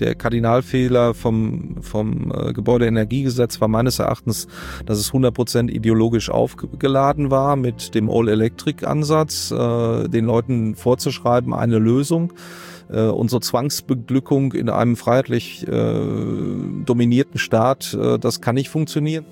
Der Kardinalfehler vom Gebäudeenergiegesetz war meines Erachtens, dass es 100% ideologisch aufgeladen war mit dem All-Electric-Ansatz, den Leuten vorzuschreiben, eine Lösung. Unsere Zwangsbeglückung in einem freiheitlich dominierten Staat, das kann nicht funktionieren.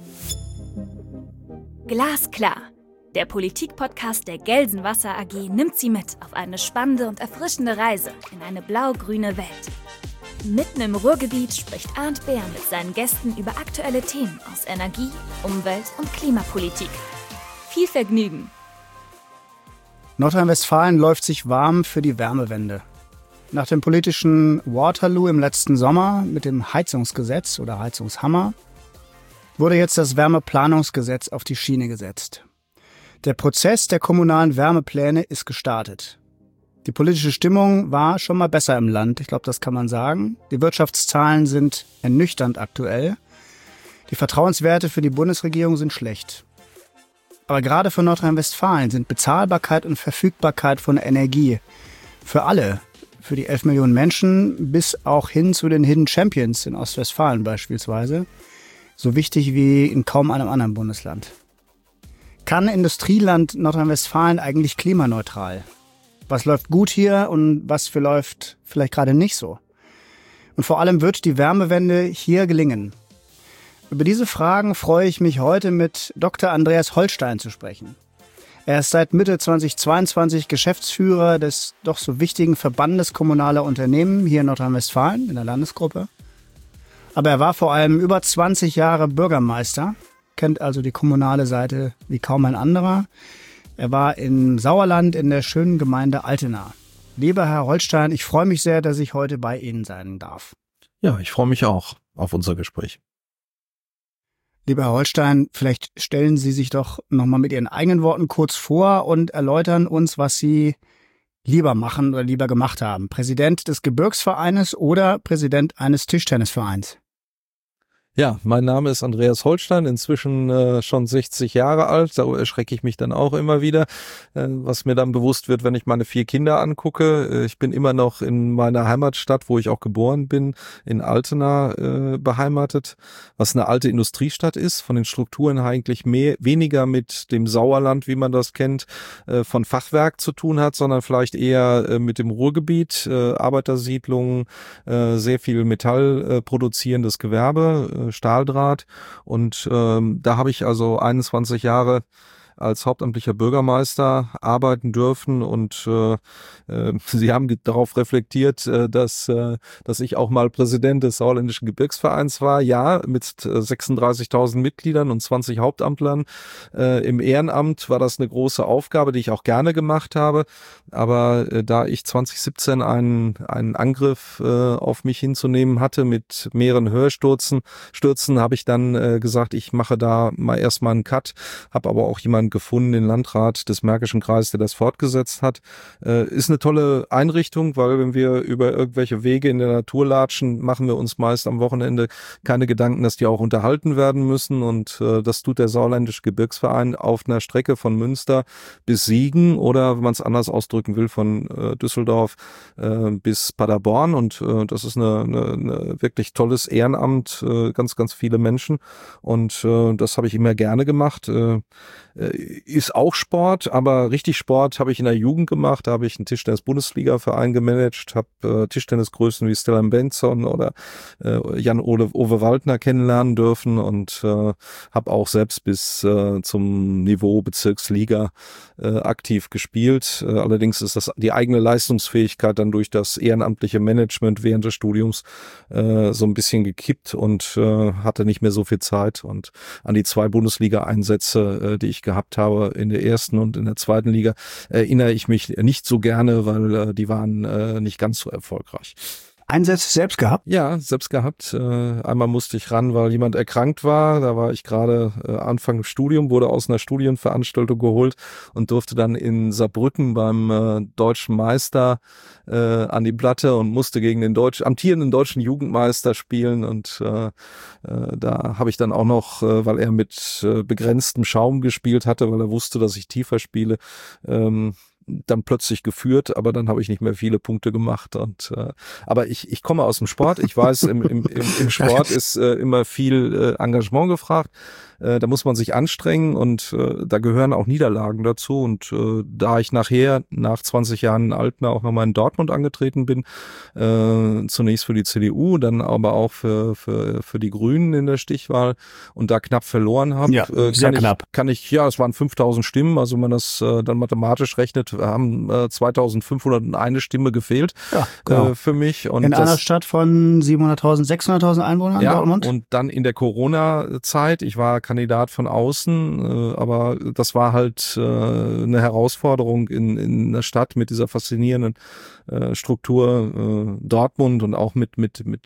Glasklar. Der Politik-Podcast der Gelsenwasser AG nimmt Sie mit auf eine spannende und erfrischende Reise in eine blau-grüne Welt. Mitten im Ruhrgebiet spricht Arndt Beer mit seinen Gästen über aktuelle Themen aus Energie, Umwelt und Klimapolitik. Viel Vergnügen! Nordrhein-Westfalen läuft sich warm für die Wärmewende. Nach dem politischen Waterloo im letzten Sommer mit dem Heizungsgesetz oder Heizungshammer wurde jetzt das Wärmeplanungsgesetz auf die Schiene gesetzt. Der Prozess der kommunalen Wärmepläne ist gestartet. Die politische Stimmung war schon mal besser im Land, ich glaube, das kann man sagen. Die Wirtschaftszahlen sind ernüchternd aktuell. Die Vertrauenswerte für die Bundesregierung sind schlecht. Aber gerade für Nordrhein-Westfalen sind Bezahlbarkeit und Verfügbarkeit von Energie für alle, für die 11 Millionen Menschen bis auch hin zu den Hidden Champions in Ostwestfalen beispielsweise, so wichtig wie in kaum einem anderen Bundesland. Kann Industrieland Nordrhein-Westfalen eigentlich klimaneutral? Was läuft gut hier und was läuft vielleicht gerade nicht so? Und vor allem wird die Wärmewende hier gelingen? Über diese Fragen freue ich mich heute mit Dr. Andreas Holstein zu sprechen. Er ist seit Mitte 2022 Geschäftsführer des doch so wichtigen Verbandes kommunaler Unternehmen hier in Nordrhein-Westfalen in der Landesgruppe. Aber er war vor allem über 20 Jahre Bürgermeister, kennt also die kommunale Seite wie kaum ein anderer. Er war im Sauerland in der schönen Gemeinde Altena. Lieber Herr Holstein, ich freue mich sehr, dass ich heute bei Ihnen sein darf. Ja, ich freue mich auch auf unser Gespräch. Lieber Herr Holstein, vielleicht stellen Sie sich doch nochmal mit Ihren eigenen Worten kurz vor und erläutern uns, was Sie lieber machen oder lieber gemacht haben. Präsident des Gebirgsvereines oder Präsident eines Tischtennisvereins? Ja, mein Name ist Andreas Holstein, inzwischen schon 60 Jahre alt, da erschrecke ich mich dann auch immer wieder, was mir dann bewusst wird, wenn ich meine 4 Kinder angucke. Ich bin immer noch in meiner Heimatstadt, wo ich auch geboren bin, in Altena beheimatet, was eine alte Industriestadt ist, von den Strukturen eigentlich weniger mit dem Sauerland, wie man das kennt, von Fachwerk zu tun hat, sondern vielleicht eher mit dem Ruhrgebiet, Arbeitersiedlungen, sehr viel Metall produzierendes Gewerbe, Stahldraht und da habe ich also 21 Jahre als hauptamtlicher Bürgermeister arbeiten dürfen und Sie haben darauf reflektiert, dass ich auch mal Präsident des Sauerländischen Gebirgsvereins war. Ja, mit 36.000 Mitgliedern und 20 Hauptamtlern im Ehrenamt war das eine große Aufgabe, die ich auch gerne gemacht habe. Aber da ich 2017 einen Angriff auf mich hinzunehmen hatte mit mehreren Hörstürzen, habe ich dann gesagt, ich mache da mal erstmal einen Cut, habe aber auch jemanden gefunden, den Landrat des Märkischen Kreises, der das fortgesetzt hat. Ist eine tolle Einrichtung, weil wenn wir über irgendwelche Wege in der Natur latschen, machen wir uns meist am Wochenende keine Gedanken, dass die auch unterhalten werden müssen und das tut der Sauerländische Gebirgsverein auf einer Strecke von Münster bis Siegen oder, wenn man es anders ausdrücken will, von Düsseldorf bis Paderborn und das ist eine wirklich tolles Ehrenamt, ganz, ganz viele Menschen und das habe ich immer gerne gemacht. Ist auch Sport, aber richtig Sport habe ich in der Jugend gemacht. Da habe ich einen Tischtennis-Bundesliga-Verein gemanagt, habe Tischtennisgrößen wie Stellan Bengtsson oder Jan-Ove Waldner kennenlernen dürfen und habe auch selbst bis zum Niveau Bezirksliga aktiv gespielt. Allerdings ist das die eigene Leistungsfähigkeit dann durch das ehrenamtliche Management während des Studiums so ein bisschen gekippt und hatte nicht mehr so viel Zeit. Und an die 2 Bundesliga-Einsätze, die ich gehabt habe in der ersten und in der zweiten Liga, erinnere ich mich nicht so gerne, weil die waren nicht ganz so erfolgreich. Einsätze selbst gehabt? Ja, selbst gehabt. Einmal musste ich ran, weil jemand erkrankt war. Da war ich gerade Anfang Studium, wurde aus einer Studienveranstaltung geholt und durfte dann in Saarbrücken beim deutschen Meister an die Platte und musste gegen den amtierenden deutschen Jugendmeister spielen. Und da habe ich dann auch noch, weil er mit begrenztem Schaum gespielt hatte, weil er wusste, dass ich tiefer spiele, dann plötzlich geführt, aber dann habe ich nicht mehr viele Punkte gemacht. Und aber ich komme aus dem Sport. Ich weiß, im Sport ist immer viel Engagement gefragt. Da muss man sich anstrengen und da gehören auch Niederlagen dazu. Und da ich nachher, nach 20 Jahren in Altena, auch nochmal in Dortmund angetreten bin, zunächst für die CDU, dann aber auch für die Grünen in der Stichwahl und da knapp verloren habe, ja, sehr knapp. Es waren 5.000 Stimmen, also wenn man das dann mathematisch rechnet, haben 2.501 Stimme gefehlt für mich. Und in einer Stadt von 700.000, 600.000 Einwohnern in Dortmund? Und dann in der Corona-Zeit, ich war Kandidat von außen, aber das war halt eine Herausforderung in einer Stadt mit dieser faszinierenden Struktur Dortmund und auch mit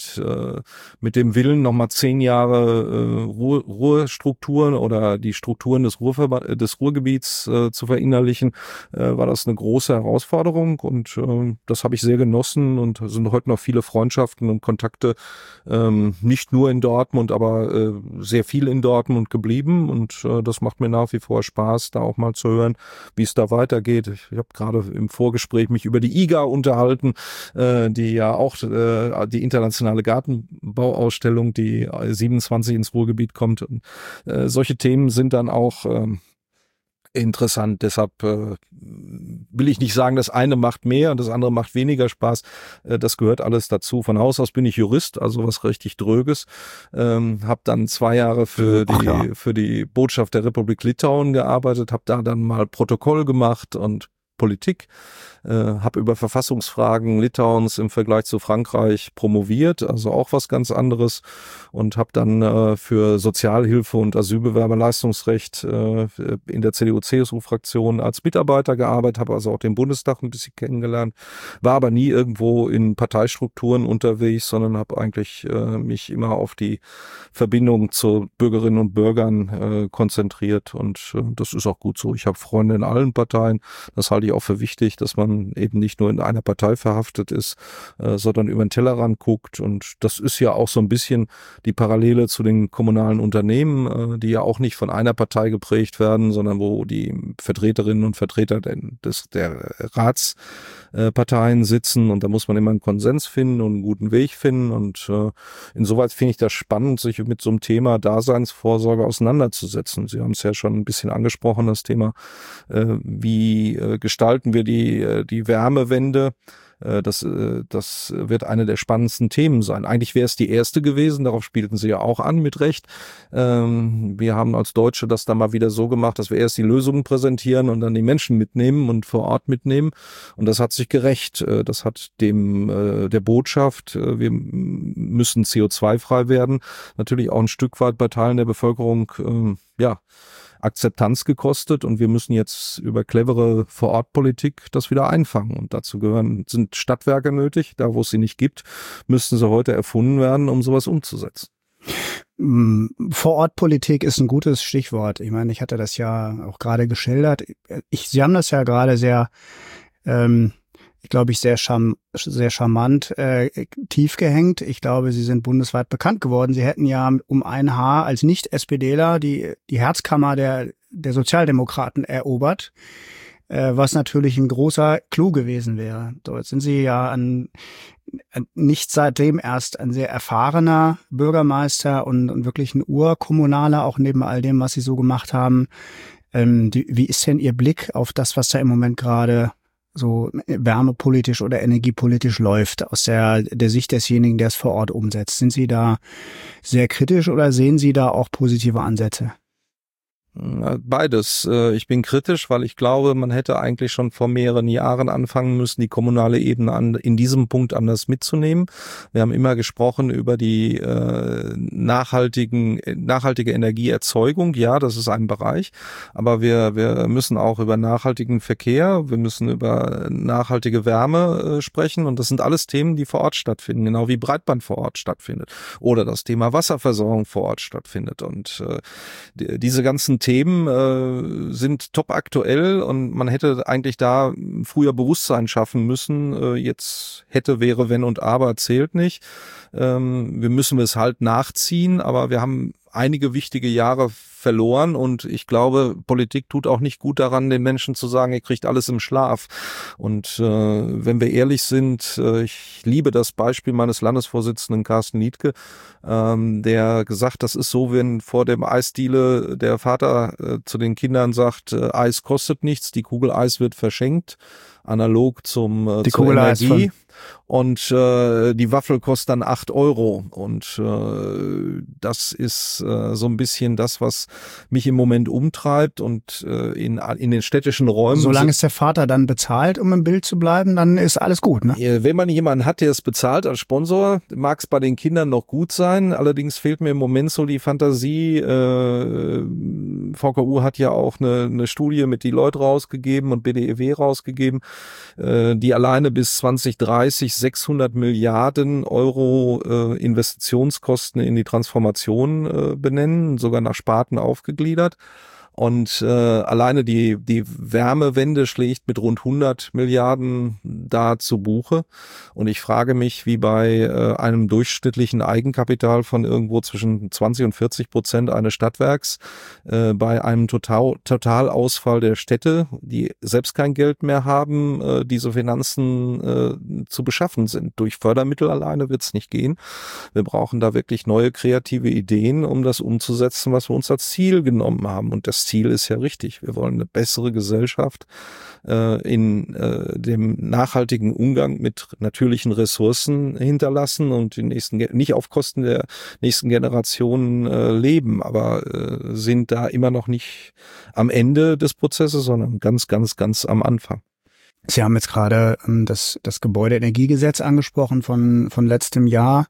dem Willen, nochmal 10 Jahre Ruhrstrukturen oder die Strukturen des Ruhrgebiets zu verinnerlichen, war das eine große Herausforderung und das habe ich sehr genossen und sind heute noch viele Freundschaften und Kontakte, nicht nur in Dortmund, aber sehr viel in Dortmund geblieben und das macht mir nach wie vor Spaß, da auch mal zu hören, wie es da weitergeht. Ich habe gerade im Vorgespräch mich über die IGA unterhalten, die ja auch die internationale Gartenbauausstellung, die 27 ins Ruhrgebiet kommt. Und, solche Themen sind dann auch interessant. Deshalb will ich nicht sagen, das eine macht mehr und das andere macht weniger Spaß. Das gehört alles dazu. Von Haus aus bin ich Jurist, also was richtig Dröges. Habe dann 2 Jahre für die Botschaft der Republik Litauen gearbeitet, habe da dann mal Protokoll gemacht und Politik, habe über Verfassungsfragen Litauens im Vergleich zu Frankreich promoviert, also auch was ganz anderes und habe dann für Sozialhilfe und Asylbewerberleistungsrecht in der CDU-CSU-Fraktion als Mitarbeiter gearbeitet, habe also auch den Bundestag ein bisschen kennengelernt, war aber nie irgendwo in Parteistrukturen unterwegs, sondern habe eigentlich mich immer auf die Verbindung zu Bürgerinnen und Bürgern konzentriert und das ist auch gut so. Ich habe Freunde in allen Parteien, das halte ich auch für wichtig, dass man eben nicht nur in einer Partei verhaftet ist, sondern über den Tellerrand guckt. Und das ist ja auch so ein bisschen die Parallele zu den kommunalen Unternehmen, die ja auch nicht von einer Partei geprägt werden, sondern wo die Vertreterinnen und Vertreter der Ratsparteien sitzen. Und da muss man immer einen Konsens finden und einen guten Weg finden. Und insoweit finde ich das spannend, sich mit so einem Thema Daseinsvorsorge auseinanderzusetzen. Sie haben es ja schon ein bisschen angesprochen, das Thema, wie gestalten wir die Wärmewende. Das wird eine der spannendsten Themen sein. Eigentlich wäre es die erste gewesen, darauf spielten Sie ja auch an, mit Recht. Wir haben als Deutsche das dann mal wieder so gemacht, dass wir erst die Lösungen präsentieren und dann die Menschen mitnehmen und vor Ort mitnehmen. Und das hat sich gerecht. Das hat der Botschaft, wir müssen CO2-frei werden, natürlich auch ein Stück weit bei Teilen der Bevölkerung, Akzeptanz gekostet und wir müssen jetzt über clevere Vorortpolitik das wieder einfangen. Und dazu sind Stadtwerke nötig. Da, wo es sie nicht gibt, müssten sie heute erfunden werden, um sowas umzusetzen. Vorortpolitik ist ein gutes Stichwort. Ich meine, ich hatte das ja auch gerade geschildert. Sie haben das ja gerade sehr, sehr charmant tief gehängt. Ich glaube, Sie sind bundesweit bekannt geworden. Sie hätten ja um ein Haar als Nicht-SPDler die Herzkammer der Sozialdemokraten erobert, was natürlich ein großer Clou gewesen wäre. So, jetzt sind Sie ja nicht seitdem erst ein sehr erfahrener Bürgermeister und wirklich ein Urkommunaler, auch neben all dem, was Sie so gemacht haben. Wie ist denn Ihr Blick auf das, was da im Moment gerade so wärmepolitisch oder energiepolitisch läuft, aus der Sicht desjenigen, der es vor Ort umsetzt? Sind Sie da sehr kritisch oder sehen Sie da auch positive Ansätze? Beides. Ich bin kritisch, weil ich glaube, man hätte eigentlich schon vor mehreren Jahren anfangen müssen, die kommunale Ebene in diesem Punkt anders mitzunehmen. Wir haben immer gesprochen über die nachhaltige Energieerzeugung. Ja, das ist ein Bereich. Aber wir müssen auch über nachhaltigen Verkehr, wir müssen über nachhaltige Wärme sprechen. Und das sind alles Themen, die vor Ort stattfinden, genau wie Breitband vor Ort stattfindet. Oder das Thema Wasserversorgung vor Ort stattfindet. Und diese ganzen Themen sind top aktuell und man hätte eigentlich da früher Bewusstsein schaffen müssen. Jetzt hätte, wäre, wenn und aber zählt nicht. Wir müssen es halt nachziehen, aber wir haben einige wichtige Jahre verloren und ich glaube, Politik tut auch nicht gut daran, den Menschen zu sagen, ihr kriegt alles im Schlaf. Und wenn wir ehrlich sind, ich liebe das Beispiel meines Landesvorsitzenden Carsten Niedke, der gesagt, das ist so, wenn vor dem Eisdiele der Vater zu den Kindern sagt, Eis kostet nichts, die Kugel Eis wird verschenkt, analog zur Energie. Und die Waffel kostet dann 8 Euro. Und das ist so ein bisschen das, was mich im Moment umtreibt. Und in den städtischen Räumen... Solange es der Vater dann bezahlt, um im Bild zu bleiben, dann ist alles gut, ne? Wenn man jemanden hat, der es bezahlt als Sponsor, mag es bei den Kindern noch gut sein. Allerdings fehlt mir im Moment so die Fantasie. VKU hat ja auch eine Studie mit Deloitte rausgegeben und BDEW rausgegeben, die alleine bis 2030 600 Milliarden Euro Investitionskosten in die Transformation benennen, sogar nach Sparten aufgegliedert. Und alleine die Wärmewende schlägt mit rund 100 Milliarden da zu Buche. Und ich frage mich, wie bei einem durchschnittlichen Eigenkapital von irgendwo zwischen 20 und 40% eines Stadtwerks bei einem Totalausfall der Städte, die selbst kein Geld mehr haben, diese Finanzen zu beschaffen sind. Durch Fördermittel alleine wird es nicht gehen. Wir brauchen da wirklich neue kreative Ideen, um das umzusetzen, was wir uns als Ziel genommen haben. Und das Ziel ist ja richtig. Wir wollen eine bessere Gesellschaft in dem nachhaltigen Umgang mit natürlichen Ressourcen hinterlassen und die nicht auf Kosten der nächsten Generationen leben, aber sind da immer noch nicht am Ende des Prozesses, sondern ganz, ganz, ganz am Anfang. Sie haben jetzt gerade das Gebäudeenergiegesetz angesprochen von letztem Jahr.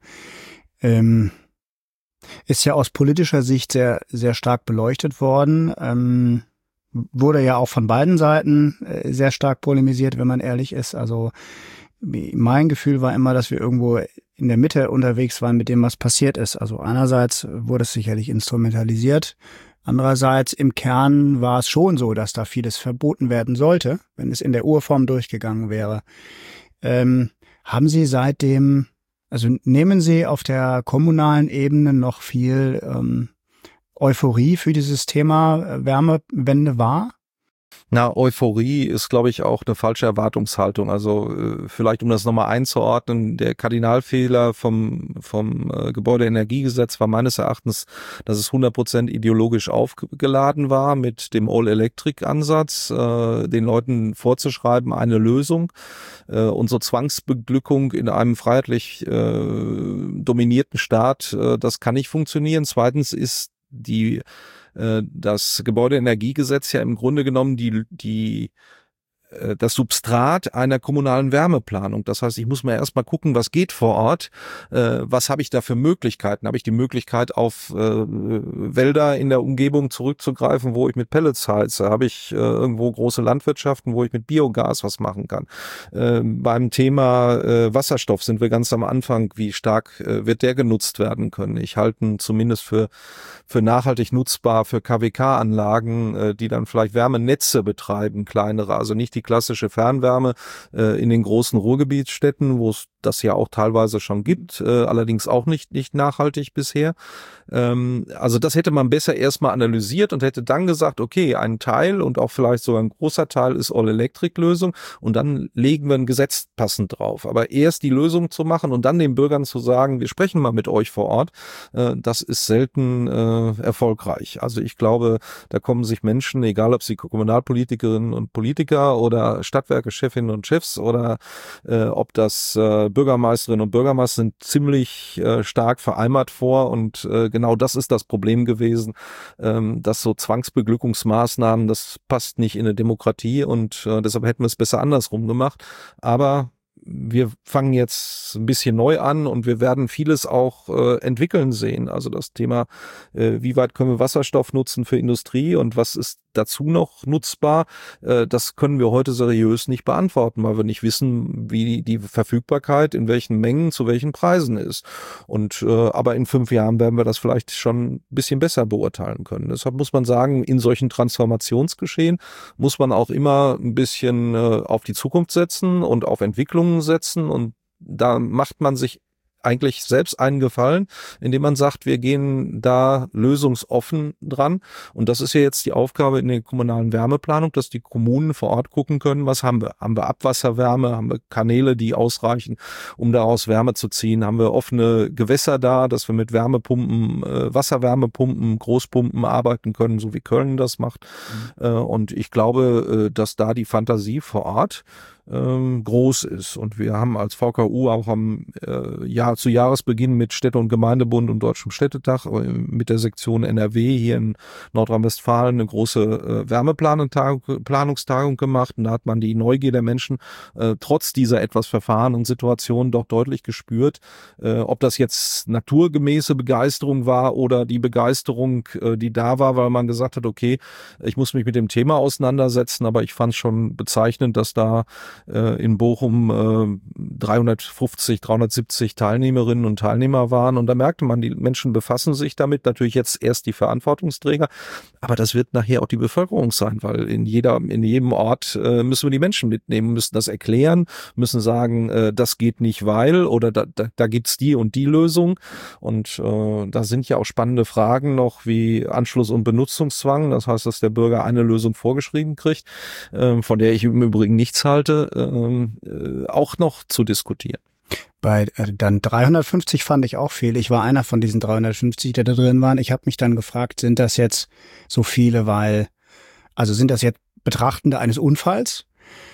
Ist ja aus politischer Sicht sehr, sehr stark beleuchtet worden. Wurde ja auch von beiden Seiten sehr stark polemisiert, wenn man ehrlich ist. Also mein Gefühl war immer, dass wir irgendwo in der Mitte unterwegs waren mit dem, was passiert ist. Also einerseits wurde es sicherlich instrumentalisiert. Andererseits im Kern war es schon so, dass da vieles verboten werden sollte, wenn es in der Urform durchgegangen wäre. Haben Sie seitdem... Also nehmen Sie auf der kommunalen Ebene noch viel Euphorie für dieses Thema Wärmewende wahr? Na, Euphorie ist, glaube ich, auch eine falsche Erwartungshaltung. Also vielleicht, um das nochmal einzuordnen, der Kardinalfehler vom Gebäudeenergiegesetz war meines Erachtens, dass es 100% ideologisch aufgeladen war mit dem All-Electric-Ansatz, den Leuten vorzuschreiben, eine Lösung. Unsere Zwangsbeglückung in einem freiheitlich dominierten Staat, das kann nicht funktionieren. Zweitens ist das Gebäudeenergiegesetz ja im Grunde genommen das Substrat einer kommunalen Wärmeplanung. Das heißt, ich muss mir erstmal gucken, was geht vor Ort, was habe ich da für Möglichkeiten? Habe ich die Möglichkeit, auf Wälder in der Umgebung zurückzugreifen, wo ich mit Pellets heize? Habe ich irgendwo große Landwirtschaften, wo ich mit Biogas was machen kann? Beim Thema Wasserstoff sind wir ganz am Anfang. Wie stark wird der genutzt werden können? Ich halte ihn zumindest für nachhaltig nutzbar für KWK-Anlagen, die dann vielleicht Wärmenetze betreiben, kleinere, also nicht die klassische Fernwärme in den großen Ruhrgebietsstädten, wo es das ja auch teilweise schon gibt, allerdings auch nicht nachhaltig bisher. Also das hätte man besser erstmal analysiert und hätte dann gesagt, okay, ein Teil und auch vielleicht sogar ein großer Teil ist All-Electric-Lösung und dann legen wir ein Gesetz passend drauf. Aber erst die Lösung zu machen und dann den Bürgern zu sagen, wir sprechen mal mit euch vor Ort, das ist selten erfolgreich. Also ich glaube, da kommen sich Menschen, egal ob sie Kommunalpolitikerinnen und Politiker oder Stadtwerke-Chefinnen und Chefs oder ob das Bürgermeisterinnen und Bürgermeister sind, ziemlich stark vereimert vor und genau das ist das Problem gewesen, dass so Zwangsbeglückungsmaßnahmen, das passt nicht in eine Demokratie und deshalb hätten wir es besser andersrum gemacht. Aber wir fangen jetzt ein bisschen neu an und wir werden vieles auch entwickeln sehen. Also das Thema, wie weit können wir Wasserstoff nutzen für Industrie und was ist dazu noch nutzbar, das können wir heute seriös nicht beantworten, weil wir nicht wissen, wie die Verfügbarkeit in welchen Mengen zu welchen Preisen ist. Und aber in 5 Jahren werden wir das vielleicht schon ein bisschen besser beurteilen können. Deshalb muss man sagen, in solchen Transformationsgeschehen muss man auch immer ein bisschen auf die Zukunft setzen und auf Entwicklungen setzen und da macht man sich eigentlich selbst einen Gefallen, indem man sagt, wir gehen da lösungsoffen dran. Und das ist ja jetzt die Aufgabe in der kommunalen Wärmeplanung, dass die Kommunen vor Ort gucken können, was haben wir? Haben wir Abwasserwärme? Haben wir Kanäle, die ausreichen, um daraus Wärme zu ziehen? Haben wir offene Gewässer da, dass wir mit Wärmepumpen, Wasserwärmepumpen, Großpumpen arbeiten können, so wie Köln das macht? Und ich glaube, dass da die Fantasie vor Ort groß ist. Und wir haben als VKU auch zu Jahresbeginn mit Städte- und Gemeindebund und Deutschem Städtetag mit der Sektion NRW hier in Nordrhein-Westfalen eine große Wärmeplanungstagung gemacht. Und da hat man die Neugier der Menschen trotz dieser etwas verfahrenen Situation doch deutlich gespürt. Ob das jetzt naturgemäße Begeisterung war oder die Begeisterung, die da war, weil man gesagt hat, okay, ich muss mich mit dem Thema auseinandersetzen, aber ich fand es schon bezeichnend, dass da in Bochum 350, 370 Teilnehmerinnen und Teilnehmer waren. Und da merkte man, die Menschen befassen sich damit. Natürlich jetzt erst die Verantwortungsträger, aber das wird nachher auch die Bevölkerung sein, weil in jedem Ort müssen wir die Menschen mitnehmen, müssen das erklären, müssen sagen, das geht nicht, weil, oder da gibt's die und die Lösung. Und da sind ja auch spannende Fragen noch wie Anschluss- und Benutzungszwang. Das heißt, dass der Bürger eine Lösung vorgeschrieben kriegt, von der ich im Übrigen nichts halte, auch noch zu diskutieren. Bei dann 350 fand ich auch viel. Ich war einer von diesen 350, die da drin waren. Ich habe mich dann gefragt, sind das jetzt so viele, sind das jetzt Betrachtende eines Unfalls,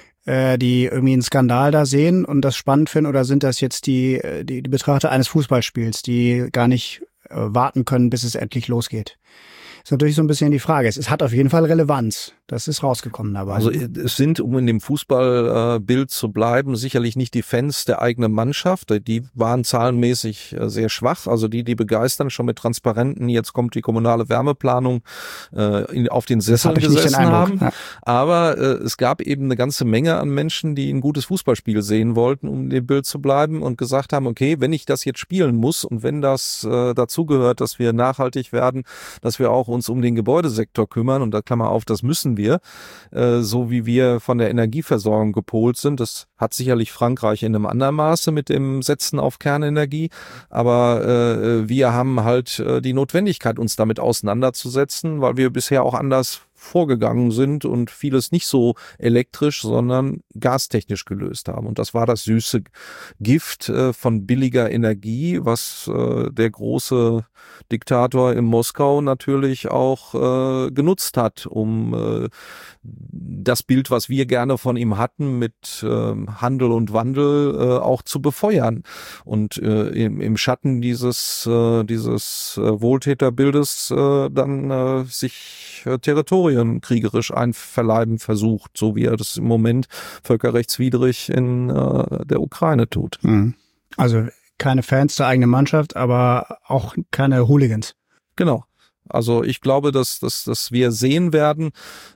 die irgendwie einen Skandal da sehen und das spannend finden, oder sind das jetzt die Betrachter eines Fußballspiels, die gar nicht warten können, bis es endlich losgeht? Ist natürlich so ein bisschen die Frage. Es hat auf jeden Fall Relevanz. Das ist rausgekommen dabei. Also es sind, um in dem Fußballbild zu bleiben, sicherlich nicht die Fans der eigenen Mannschaft. Die waren zahlenmäßig sehr schwach. Also die begeistern schon mit Transparenten. Jetzt kommt die kommunale Wärmeplanung auf den Sessel gesessen haben. Ja. Aber es gab eben eine ganze Menge an Menschen, die ein gutes Fußballspiel sehen wollten, um in dem Bild zu bleiben und gesagt haben, okay, wenn ich das jetzt spielen muss und wenn das dazugehört, dass wir nachhaltig werden, dass wir auch uns um den Gebäudesektor kümmern, und da Klammer auf, das müssen wir, so wie wir von der Energieversorgung gepolt sind. Das hat sicherlich Frankreich in einem anderen Maße mit dem Setzen auf Kernenergie, aber wir haben halt die Notwendigkeit, uns damit auseinanderzusetzen, weil wir bisher auch anders vorgegangen sind und vieles nicht so elektrisch, sondern gastechnisch gelöst haben. Und das war das süße Gift von billiger Energie, was der große Diktator in Moskau natürlich auch genutzt hat, um das Bild, was wir gerne von ihm hatten, mit Handel und Wandel auch zu befeuern. Und im Schatten dieses Wohltäterbildes dann sich Territorien kriegerisch einverleiben versucht, so wie er das im Moment völkerrechtswidrig in der Ukraine tut. Also keine Fans der eigenen Mannschaft, aber auch keine Hooligans. Genau. Also ich glaube, dass wir sehen werden,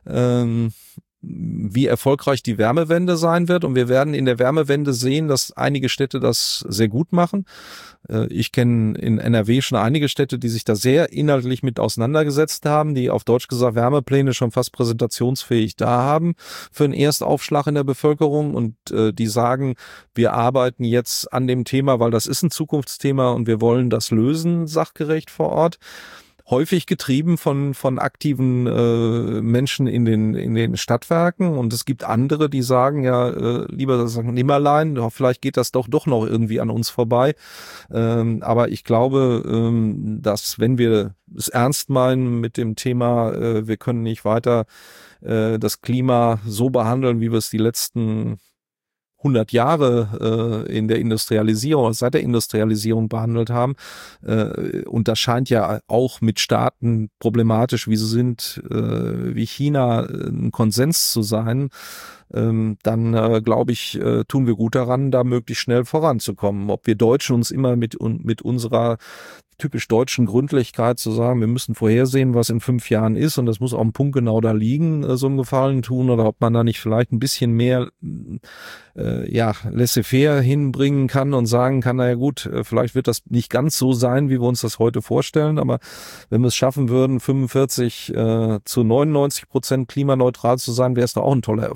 wie erfolgreich die Wärmewende sein wird. Und wir werden in der Wärmewende sehen, dass einige Städte das sehr gut machen. Ich kenne in NRW schon einige Städte, die sich da sehr inhaltlich mit auseinandergesetzt haben, die auf Deutsch gesagt Wärmepläne schon fast präsentationsfähig da haben für einen Erstaufschlag in der Bevölkerung, und die sagen, wir arbeiten jetzt an dem Thema, weil das ist ein Zukunftsthema und wir wollen das lösen, sachgerecht vor Ort. Häufig getrieben von aktiven Menschen in den Stadtwerken, und es gibt andere, die sagen, ja, lieber das Nimmerlein, vielleicht geht das doch noch irgendwie an uns vorbei. Aber ich glaube, dass wenn wir es ernst meinen mit dem Thema, wir können nicht weiter das Klima so behandeln, wie wir es die letzten 100 Jahre in der Industrialisierung, seit der Industrialisierung behandelt haben. Und das scheint ja auch mit Staaten problematisch, wie sie sind, wie China, ein Konsens zu sein. Dann glaube ich, tun wir gut daran, da möglichst schnell voranzukommen. Ob wir Deutschen uns immer mit unserer typisch deutschen Gründlichkeit zu sagen, wir müssen vorhersehen, was in 5 Jahren ist, und das muss auch am Punkt genau da liegen, so einen Gefallen tun, oder ob man da nicht vielleicht ein bisschen mehr laissez-faire hinbringen kann und sagen kann, naja gut, vielleicht wird das nicht ganz so sein, wie wir uns das heute vorstellen, aber wenn wir es schaffen würden, 45 zu 99% klimaneutral zu sein, wäre es doch auch ein toller Erfolg.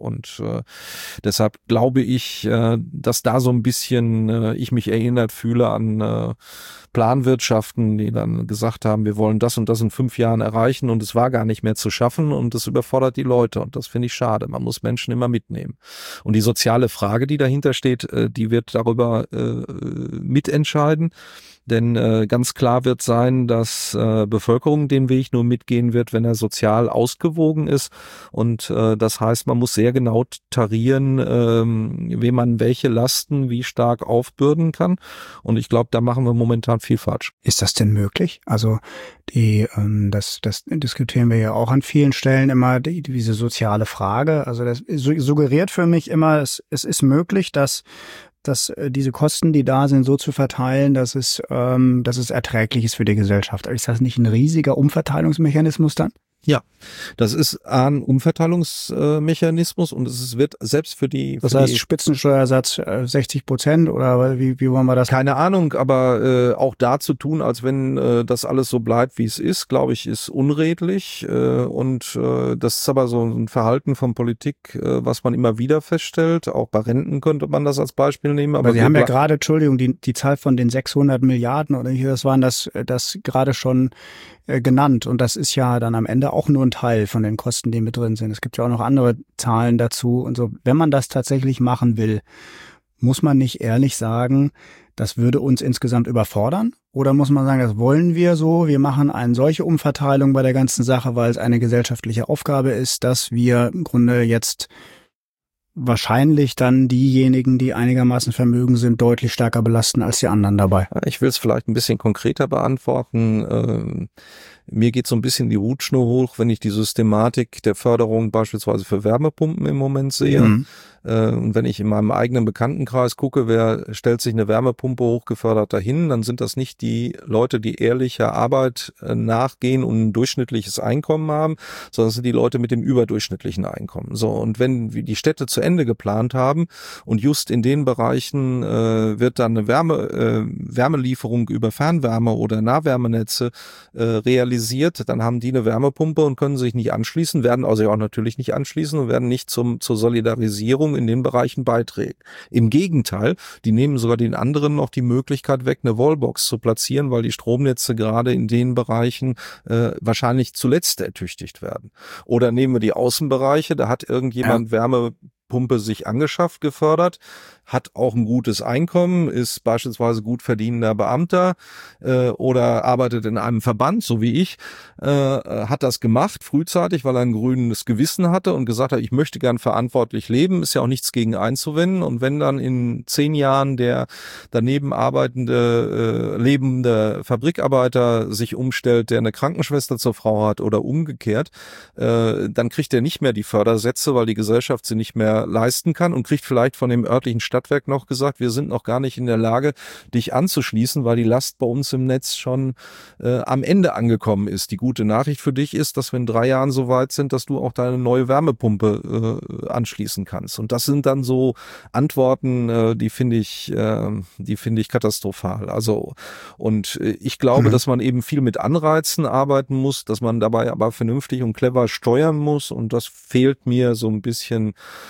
Und deshalb glaube ich, dass da so ein bisschen ich mich erinnert fühle an Planwirtschaften, die dann gesagt haben, wir wollen das und das in 5 Jahren erreichen und es war gar nicht mehr zu schaffen und das überfordert die Leute und das finde ich schade. Man muss Menschen immer mitnehmen. Und die soziale Frage, die dahinter steht, die wird darüber mitentscheiden. Denn ganz klar wird sein, dass Bevölkerung den Weg nur mitgehen wird, wenn er sozial ausgewogen ist. Und das heißt, man muss sehr genau tarieren, wem man welche Lasten wie stark aufbürden kann. Und ich glaube, da machen wir momentan viel falsch. Ist das denn möglich? Also das diskutieren wir ja auch an vielen Stellen immer, diese soziale Frage. Also das suggeriert für mich immer, es ist möglich, dass diese Kosten, die da sind, so zu verteilen, dass es erträglich ist für die Gesellschaft. Ist das nicht ein riesiger Umverteilungsmechanismus dann? Ja, das ist ein Umverteilungsmechanismus und es wird selbst für die... Das heißt Spitzensteuersatz 60% oder wie wollen wir das? Keine Ahnung, aber auch da zu tun, als wenn das alles so bleibt, wie es ist, glaube ich, ist unredlich und das ist aber so ein Verhalten von Politik, was man immer wieder feststellt. Auch bei Renten könnte man das als Beispiel nehmen. Aber Sie haben ja gerade, Entschuldigung, die Zahl von den 600 Milliarden oder hier, das waren das gerade schon genannt und das ist ja dann am Ende auch nur ein Teil von den Kosten, die mit drin sind. Es gibt ja auch noch andere Zahlen dazu und so. Wenn man das tatsächlich machen will, muss man nicht ehrlich sagen, das würde uns insgesamt überfordern? Oder muss man sagen, das wollen wir so, wir machen eine solche Umverteilung bei der ganzen Sache, weil es eine gesellschaftliche Aufgabe ist, dass wir im Grunde jetzt wahrscheinlich dann diejenigen, die einigermaßen vermögen sind, deutlich stärker belasten als die anderen dabei. Ich will es vielleicht ein bisschen konkreter beantworten. Mir geht so ein bisschen die Hutschnur hoch, wenn ich die Systematik der Förderung beispielsweise für Wärmepumpen im Moment sehe. Mhm. Und wenn ich in meinem eigenen Bekanntenkreis gucke, wer stellt sich eine Wärmepumpe hochgefördert dahin, dann sind das nicht die Leute, die ehrlicher Arbeit nachgehen und ein durchschnittliches Einkommen haben, sondern es sind die Leute mit dem überdurchschnittlichen Einkommen. So, und wenn wir die Städte zu Ende geplant haben und just in den Bereichen wird dann eine Wärmelieferung über Fernwärme oder Nahwärmenetze realisiert, dann haben die eine Wärmepumpe und können sich nicht anschließen, werden also auch natürlich nicht anschließen und werden nicht zur Solidarisierung in den Bereichen beiträgt. Im Gegenteil, die nehmen sogar den anderen noch die Möglichkeit weg, eine Wallbox zu platzieren, weil die Stromnetze gerade in den Bereichen wahrscheinlich zuletzt ertüchtigt werden. Oder nehmen wir die Außenbereiche, da hat irgendjemand Wärmepumpe sich angeschafft, gefördert, hat auch ein gutes Einkommen, ist beispielsweise gut verdienender Beamter oder arbeitet in einem Verband, so wie ich, hat das gemacht frühzeitig, weil er ein grünes Gewissen hatte und gesagt hat, ich möchte gern verantwortlich leben, ist ja auch nichts gegen einzuwenden. Und wenn dann in 10 Jahren der daneben arbeitende, lebende Fabrikarbeiter sich umstellt, der eine Krankenschwester zur Frau hat oder umgekehrt, dann kriegt er nicht mehr die Fördersätze, weil die Gesellschaft sie nicht mehr leisten kann und kriegt vielleicht von dem örtlichen Stadtwerk noch gesagt, wir sind noch gar nicht in der Lage, dich anzuschließen, weil die Last bei uns im Netz schon am Ende angekommen ist. Die gute Nachricht für dich ist, dass wir in 3 Jahren so weit sind, dass du auch deine neue Wärmepumpe anschließen kannst. Und das sind dann so Antworten, die finde ich katastrophal. Also, und ich glaube, dass man eben viel mit Anreizen arbeiten muss, dass man dabei aber vernünftig und clever steuern muss. Und das fehlt mir so ein bisschen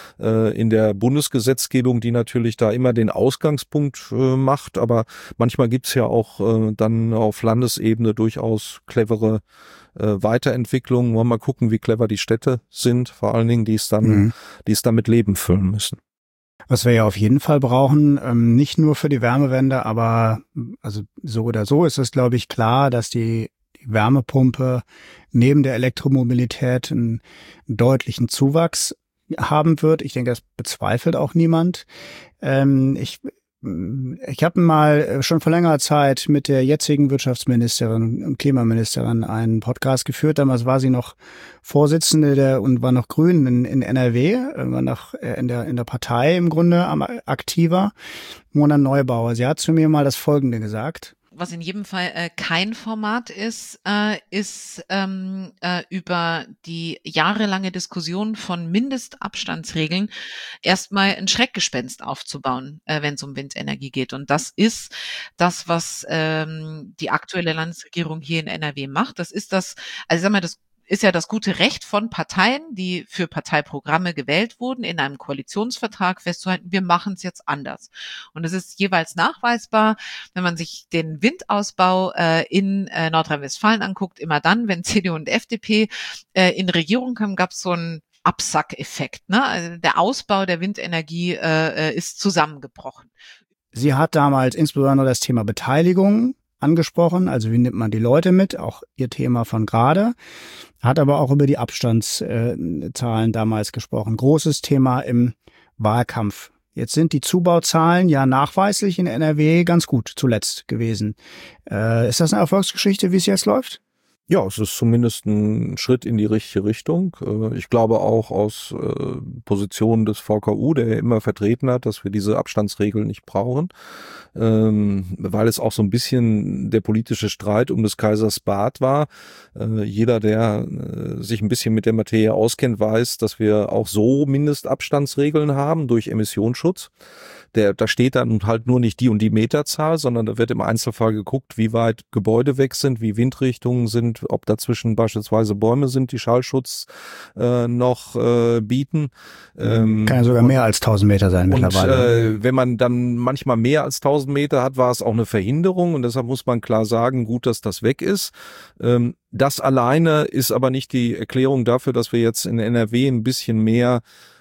in der Bundesgesetzgebung, die natürlich da immer den Ausgangspunkt macht. Aber manchmal gibt's ja auch dann auf Landesebene durchaus clevere Weiterentwicklungen. Wollen wir mal gucken, wie clever die Städte sind, vor allen Dingen, die es dann mit Leben füllen müssen. Was wir ja auf jeden Fall brauchen, nicht nur für die Wärmewende, aber also so oder so ist es, glaube ich, klar, dass die Wärmepumpe neben der Elektromobilität einen deutlichen Zuwachs haben wird. Ich denke, das bezweifelt auch niemand. Ich habe mal schon vor längerer Zeit mit der jetzigen Wirtschaftsministerin und Klimaministerin einen Podcast geführt. Damals war sie noch Vorsitzende und war noch Grün in NRW, war noch in der Partei im Grunde aktiver. Mona Neubauer. Sie hat zu mir mal das Folgende gesagt. Was in jedem Fall kein Format ist über die jahrelange Diskussion von Mindestabstandsregeln erstmal ein Schreckgespenst aufzubauen, wenn es um Windenergie geht. Und das ist das, was die aktuelle Landesregierung hier in NRW macht. Das ist das, also ich sag mal, das ist ja das gute Recht von Parteien, die für Parteiprogramme gewählt wurden, in einem Koalitionsvertrag festzuhalten, wir machen es jetzt anders. Und es ist jeweils nachweisbar, wenn man sich den Windausbau in Nordrhein-Westfalen anguckt, immer dann, wenn CDU und FDP in Regierung kamen, gab es so einen Absackeffekt. Ne? Also der Ausbau der Windenergie ist zusammengebrochen. Sie hat damals insbesondere das Thema Beteiligung angesprochen, also wie nimmt man die Leute mit, auch ihr Thema von gerade, hat aber auch über die Abstandszahlen damals gesprochen. Großes Thema im Wahlkampf. Jetzt sind die Zubauzahlen ja nachweislich in NRW ganz gut zuletzt gewesen. Ist das eine Erfolgsgeschichte, wie es jetzt läuft? Ja, es ist zumindest ein Schritt in die richtige Richtung. Ich glaube auch aus Position des VKU, der ja immer vertreten hat, dass wir diese Abstandsregeln nicht brauchen, weil es auch so ein bisschen der politische Streit um des Kaisers Bart war. Jeder, der sich ein bisschen mit der Materie auskennt, weiß, dass wir auch so Mindestabstandsregeln haben durch Emissionsschutz. Da steht dann halt nur nicht die und die Meterzahl, sondern da wird im Einzelfall geguckt, wie weit Gebäude weg sind, wie Windrichtungen sind, ob dazwischen beispielsweise Bäume sind, die Schallschutz noch bieten. Kann ja sogar mehr als 1000 Meter sein mittlerweile. Und wenn man dann manchmal mehr als 1000 Meter hat, war es auch eine Verhinderung und deshalb muss man klar sagen, gut, dass das weg ist. Das alleine ist aber nicht die Erklärung dafür, dass wir jetzt in NRW ein bisschen mehr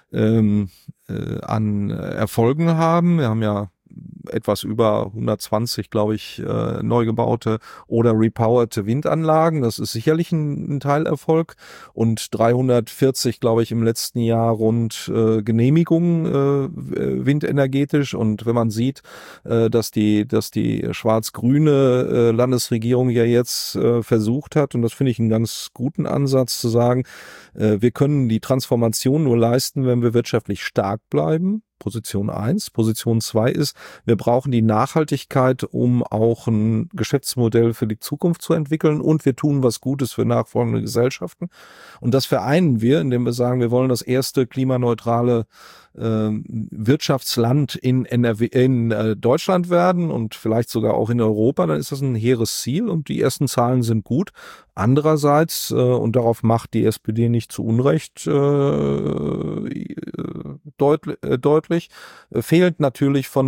an Erfolgen haben. Wir haben ja etwas über 120, glaube ich, neu gebaute oder repowerte Windanlagen. Das ist sicherlich ein Teilerfolg. Und 340, glaube ich, im letzten Jahr rund Genehmigungen windenergetisch. Und wenn man sieht, dass die schwarz-grüne Landesregierung ja jetzt versucht hat, und das finde ich einen ganz guten Ansatz, zu sagen, wir können die Transformation nur leisten, wenn wir wirtschaftlich stark bleiben. Position 1. Position 2 ist, wir brauchen die Nachhaltigkeit, um auch ein Geschäftsmodell für die Zukunft zu entwickeln und wir tun was Gutes für nachfolgende Gesellschaften. Und das vereinen wir, indem wir sagen, wir wollen das erste klimaneutrale Wirtschaftsland in NRW, in Deutschland werden und vielleicht sogar auch in Europa, dann ist das ein hehres Ziel und die ersten Zahlen sind gut. Andererseits, und darauf macht die SPD nicht zu Unrecht deutlich, fehlt natürlich von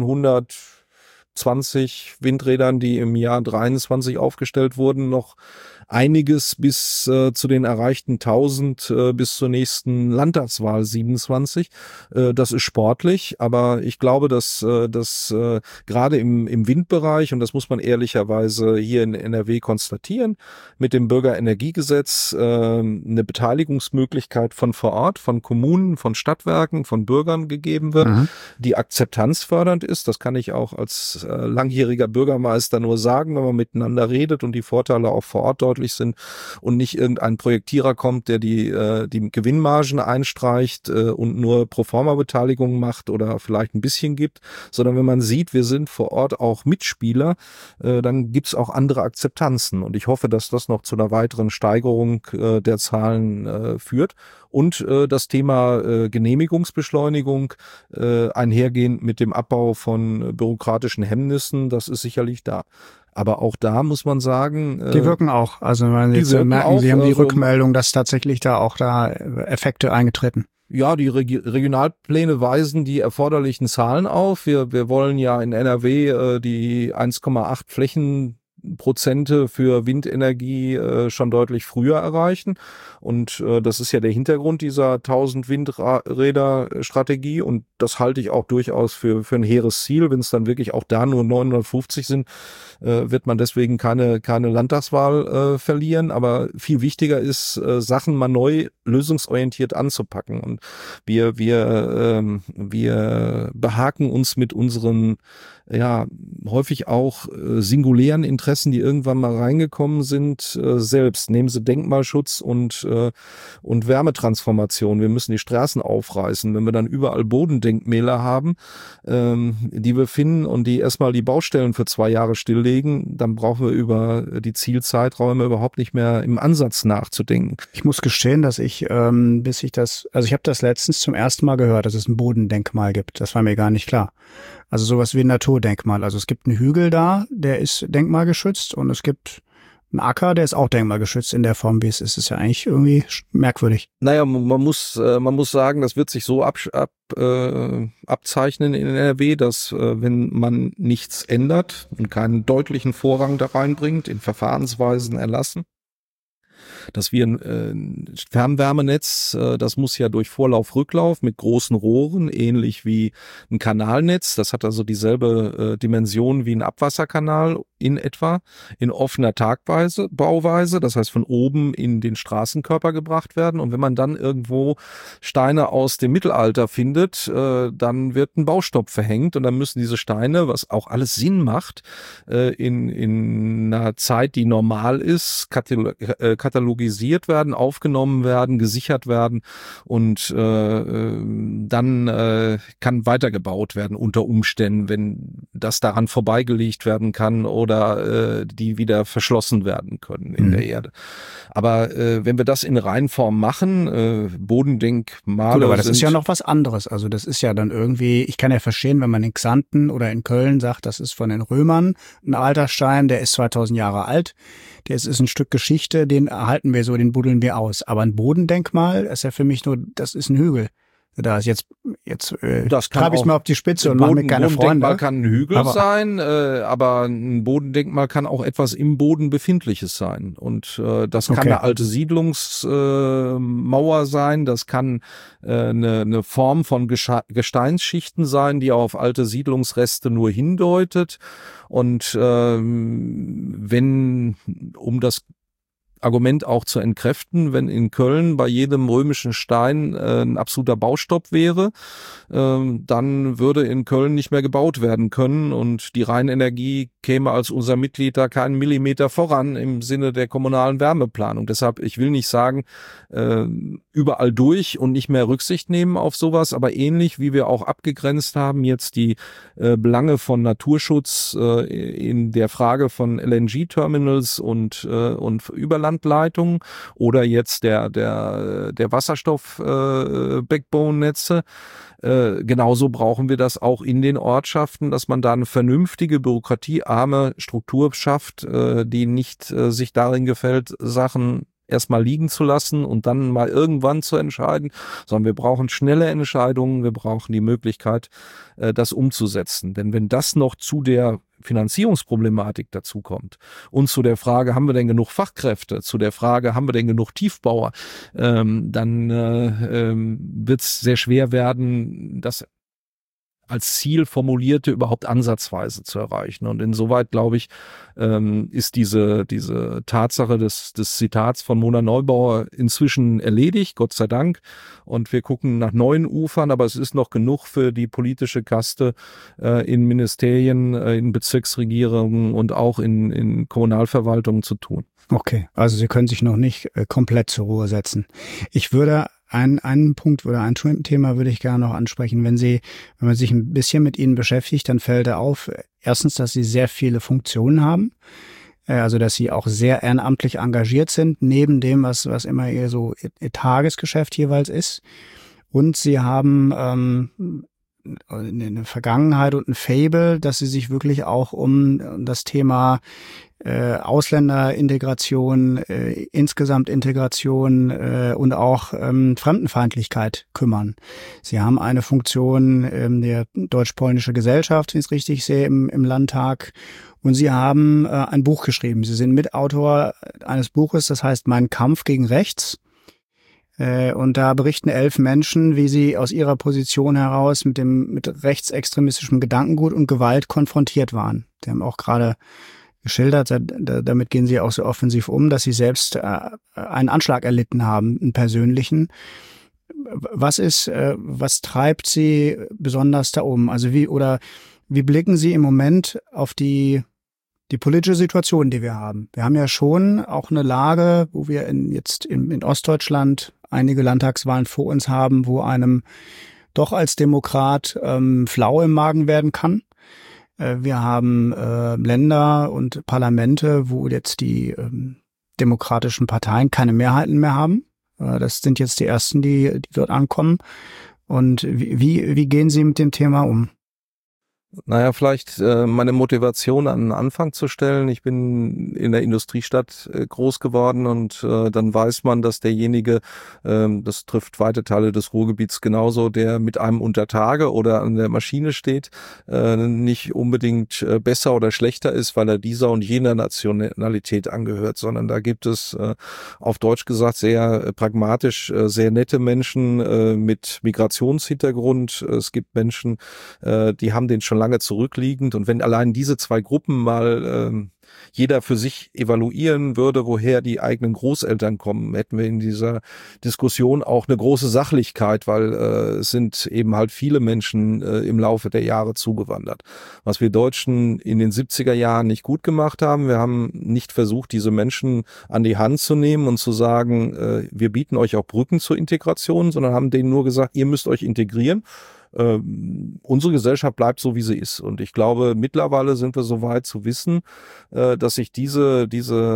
120 Windrädern, die im Jahr 23 aufgestellt wurden, noch einiges bis zu den erreichten 1000 bis zur nächsten Landtagswahl 27. Das ist sportlich, aber ich glaube, dass gerade im Windbereich, und das muss man ehrlicherweise hier in NRW konstatieren, mit dem Bürgerenergiegesetz eine Beteiligungsmöglichkeit von vor Ort, von Kommunen, von Stadtwerken, von Bürgern gegeben wird, die akzeptanzfördernd ist. Das kann ich auch als langjähriger Bürgermeister nur sagen, wenn man miteinander redet und die Vorteile auch vor Ort deutlich sind und nicht irgendein Projektierer kommt, der die Gewinnmargen einstreicht und nur Proforma-Beteiligung macht oder vielleicht ein bisschen gibt, sondern wenn man sieht, wir sind vor Ort auch Mitspieler, dann gibt es auch andere Akzeptanzen und ich hoffe, dass das noch zu einer weiteren Steigerung der Zahlen führt und das Thema Genehmigungsbeschleunigung einhergehend mit dem Abbau von bürokratischen Hemmnissen, das ist sicherlich da. Aber auch da muss man sagen, die wirken auch. Also wenn Sie jetzt merken, Sie haben die Rückmeldung, dass tatsächlich da Effekte eingetreten. Ja, die Regionalpläne weisen die erforderlichen Zahlen auf. Wir wollen ja in NRW die 1,8 Flächenprozente für Windenergie schon deutlich früher erreichen. Und das ist ja der Hintergrund dieser 1000 Windräder-Strategie. Und das halte ich auch durchaus für ein hehres Ziel. Wenn es dann wirklich auch da nur 950 sind, wird man deswegen keine Landtagswahl verlieren. Aber viel wichtiger ist, Sachen mal neu lösungsorientiert anzupacken. Und wir behaken uns mit unseren häufig auch singulären Interessen, die irgendwann mal reingekommen sind, selbst. Nehmen Sie Denkmalschutz und Wärmetransformation. Wir müssen die Straßen aufreißen. Wenn wir dann überall Bodendenkmäler haben, die wir finden und die erstmal die Baustellen für 2 Jahre stilllegen, dann brauchen wir über die Zielzeiträume überhaupt nicht mehr im Ansatz nachzudenken. Ich muss gestehen, dass ich ich habe das letztens zum ersten Mal gehört, dass es ein Bodendenkmal gibt. Das war mir gar nicht klar. Also sowas wie ein Naturdenkmal. Also es gibt einen Hügel da, der ist denkmalgeschützt und es gibt Ein Acker, der ist auch denkmalgeschützt in der Form, wie es ist. Ist ja eigentlich irgendwie merkwürdig. Naja, man muss sagen, das wird sich so abzeichnen in NRW, dass wenn man nichts ändert und keinen deutlichen Vorrang da reinbringt, in Verfahrensweisen erlassen, dass wir ein Fernwärmenetz, das muss ja durch Vorlauf, Rücklauf mit großen Rohren, ähnlich wie ein Kanalnetz. Das hat also dieselbe Dimension wie ein Abwasserkanal in etwa, in offener Bauweise, das heißt von oben in den Straßenkörper gebracht werden. Und wenn man dann irgendwo Steine aus dem Mittelalter findet, dann wird ein Baustopp verhängt und dann müssen diese Steine, was auch alles Sinn macht, in einer Zeit, die normal ist, katalogisiert werden, aufgenommen werden, gesichert werden und dann kann weitergebaut werden unter Umständen, wenn das daran vorbeigelegt werden kann oder die wieder verschlossen werden können in der Erde. Aber wenn wir das in Reinform machen, Bodendenkmale. Gut, aber das ist ja noch was anderes. Also das ist ja dann irgendwie, ich kann ja verstehen, wenn man in Xanten oder in Köln sagt, das ist von den Römern ein alter Stein, der ist 2000 Jahre alt, das ist ein Stück Geschichte, den erhalten wir so, den buddeln wir aus. Aber ein Bodendenkmal ist ja für mich nur, das ist ein Hügel. Da ist jetzt treibe ich es mal auf die Spitze und mache mir keine Freunde. Ein Bodendenkmal kann ein Hügel sein, aber ein Bodendenkmal kann auch etwas im Boden Befindliches sein. Und das kann eine alte Siedlungsmauer sein, das kann eine Form von Gesteinsschichten sein, die auf alte Siedlungsreste nur hindeutet. Und um das Argument auch zu entkräften, wenn in Köln bei jedem römischen Stein ein absoluter Baustopp wäre, dann würde in Köln nicht mehr gebaut werden können und die Rheinenergie käme als unser Mitglied da keinen Millimeter voran im Sinne der kommunalen Wärmeplanung. Deshalb, ich will nicht sagen, überall durch und nicht mehr Rücksicht nehmen auf sowas, aber ähnlich wie wir auch abgegrenzt haben, jetzt die Belange von Naturschutz in der Frage von LNG-Terminals und Überlandleitungen oder jetzt der Wasserstoff-Backbone-Netze. Genauso brauchen wir das auch in den Ortschaften, dass man da eine vernünftige, bürokratiearme Struktur schafft, die nicht sich darin gefällt, Sachen erstmal liegen zu lassen und dann mal irgendwann zu entscheiden, sondern wir brauchen schnelle Entscheidungen, wir brauchen die Möglichkeit, das umzusetzen. Denn wenn das noch zu der Finanzierungsproblematik dazu kommt und zu der Frage, haben wir denn genug Fachkräfte, zu der Frage, haben wir denn genug Tiefbauer, dann wird es sehr schwer werden, das als Ziel formulierte überhaupt ansatzweise zu erreichen. Und insoweit, glaube ich, ist diese Tatsache des Zitats von Mona Neubauer inzwischen erledigt, Gott sei Dank. Und wir gucken nach neuen Ufern, aber es ist noch genug für die politische Kaste in Ministerien, in Bezirksregierungen und auch in Kommunalverwaltungen zu tun. Okay, also Sie können sich noch nicht komplett zur Ruhe setzen. Ich würde ein Thema würde ich gerne noch ansprechen. Wenn man sich ein bisschen mit Ihnen beschäftigt, dann fällt auf, erstens, dass Sie sehr viele Funktionen haben. Also, dass Sie auch sehr ehrenamtlich engagiert sind, neben dem, was immer Ihr Ihr Tagesgeschäft jeweils ist. Und Sie haben eine Vergangenheit und ein Faible, dass Sie sich wirklich auch um das Thema Ausländerintegration, insgesamt Integration und auch Fremdenfeindlichkeit kümmern. Sie haben eine Funktion der Deutsch-Polnische Gesellschaft, wenn ich es richtig sehe, im Landtag. Und Sie haben ein Buch geschrieben. Sie sind Mitautor eines Buches, das heißt Mein Kampf gegen Rechts. Und da berichten 11 Menschen, wie sie aus ihrer Position heraus mit rechtsextremistischem Gedankengut und Gewalt konfrontiert waren. Sie haben auch gerade geschildert, damit gehen sie auch so offensiv um, dass sie selbst einen Anschlag erlitten haben, einen persönlichen. Was treibt Sie besonders da um? Also wie blicken Sie im Moment auf die politische Situation, die wir haben? Wir haben ja schon auch eine Lage, wo wir in Ostdeutschland einige Landtagswahlen vor uns haben, wo einem doch als Demokrat flau im Magen werden kann. Wir haben Länder und Parlamente, wo jetzt die demokratischen Parteien keine Mehrheiten mehr haben. Das sind jetzt die ersten, die dort ankommen. Und wie gehen Sie mit dem Thema um? Naja, vielleicht meine Motivation an den Anfang zu stellen. Ich bin in der Industriestadt groß geworden und dann weiß man, dass derjenige, das trifft weite Teile des Ruhrgebiets genauso, der mit einem unter Tage oder an der Maschine steht, nicht unbedingt besser oder schlechter ist, weil er dieser und jener Nationalität angehört, sondern da gibt es auf Deutsch gesagt sehr pragmatisch, sehr nette Menschen mit Migrationshintergrund. Es gibt Menschen, die haben den schon lange zurückliegend, und wenn allein diese zwei Gruppen mal jeder für sich evaluieren würde, woher die eigenen Großeltern kommen, hätten wir in dieser Diskussion auch eine große Sachlichkeit, weil es sind eben halt viele Menschen im Laufe der Jahre zugewandert. Was wir Deutschen in den 70er Jahren nicht gut gemacht haben, wir haben nicht versucht, diese Menschen an die Hand zu nehmen und zu sagen, wir bieten euch auch Brücken zur Integration, sondern haben denen nur gesagt, ihr müsst euch integrieren. Unsere Gesellschaft bleibt so, wie sie ist. Und ich glaube, mittlerweile sind wir so weit zu wissen, dass sich diese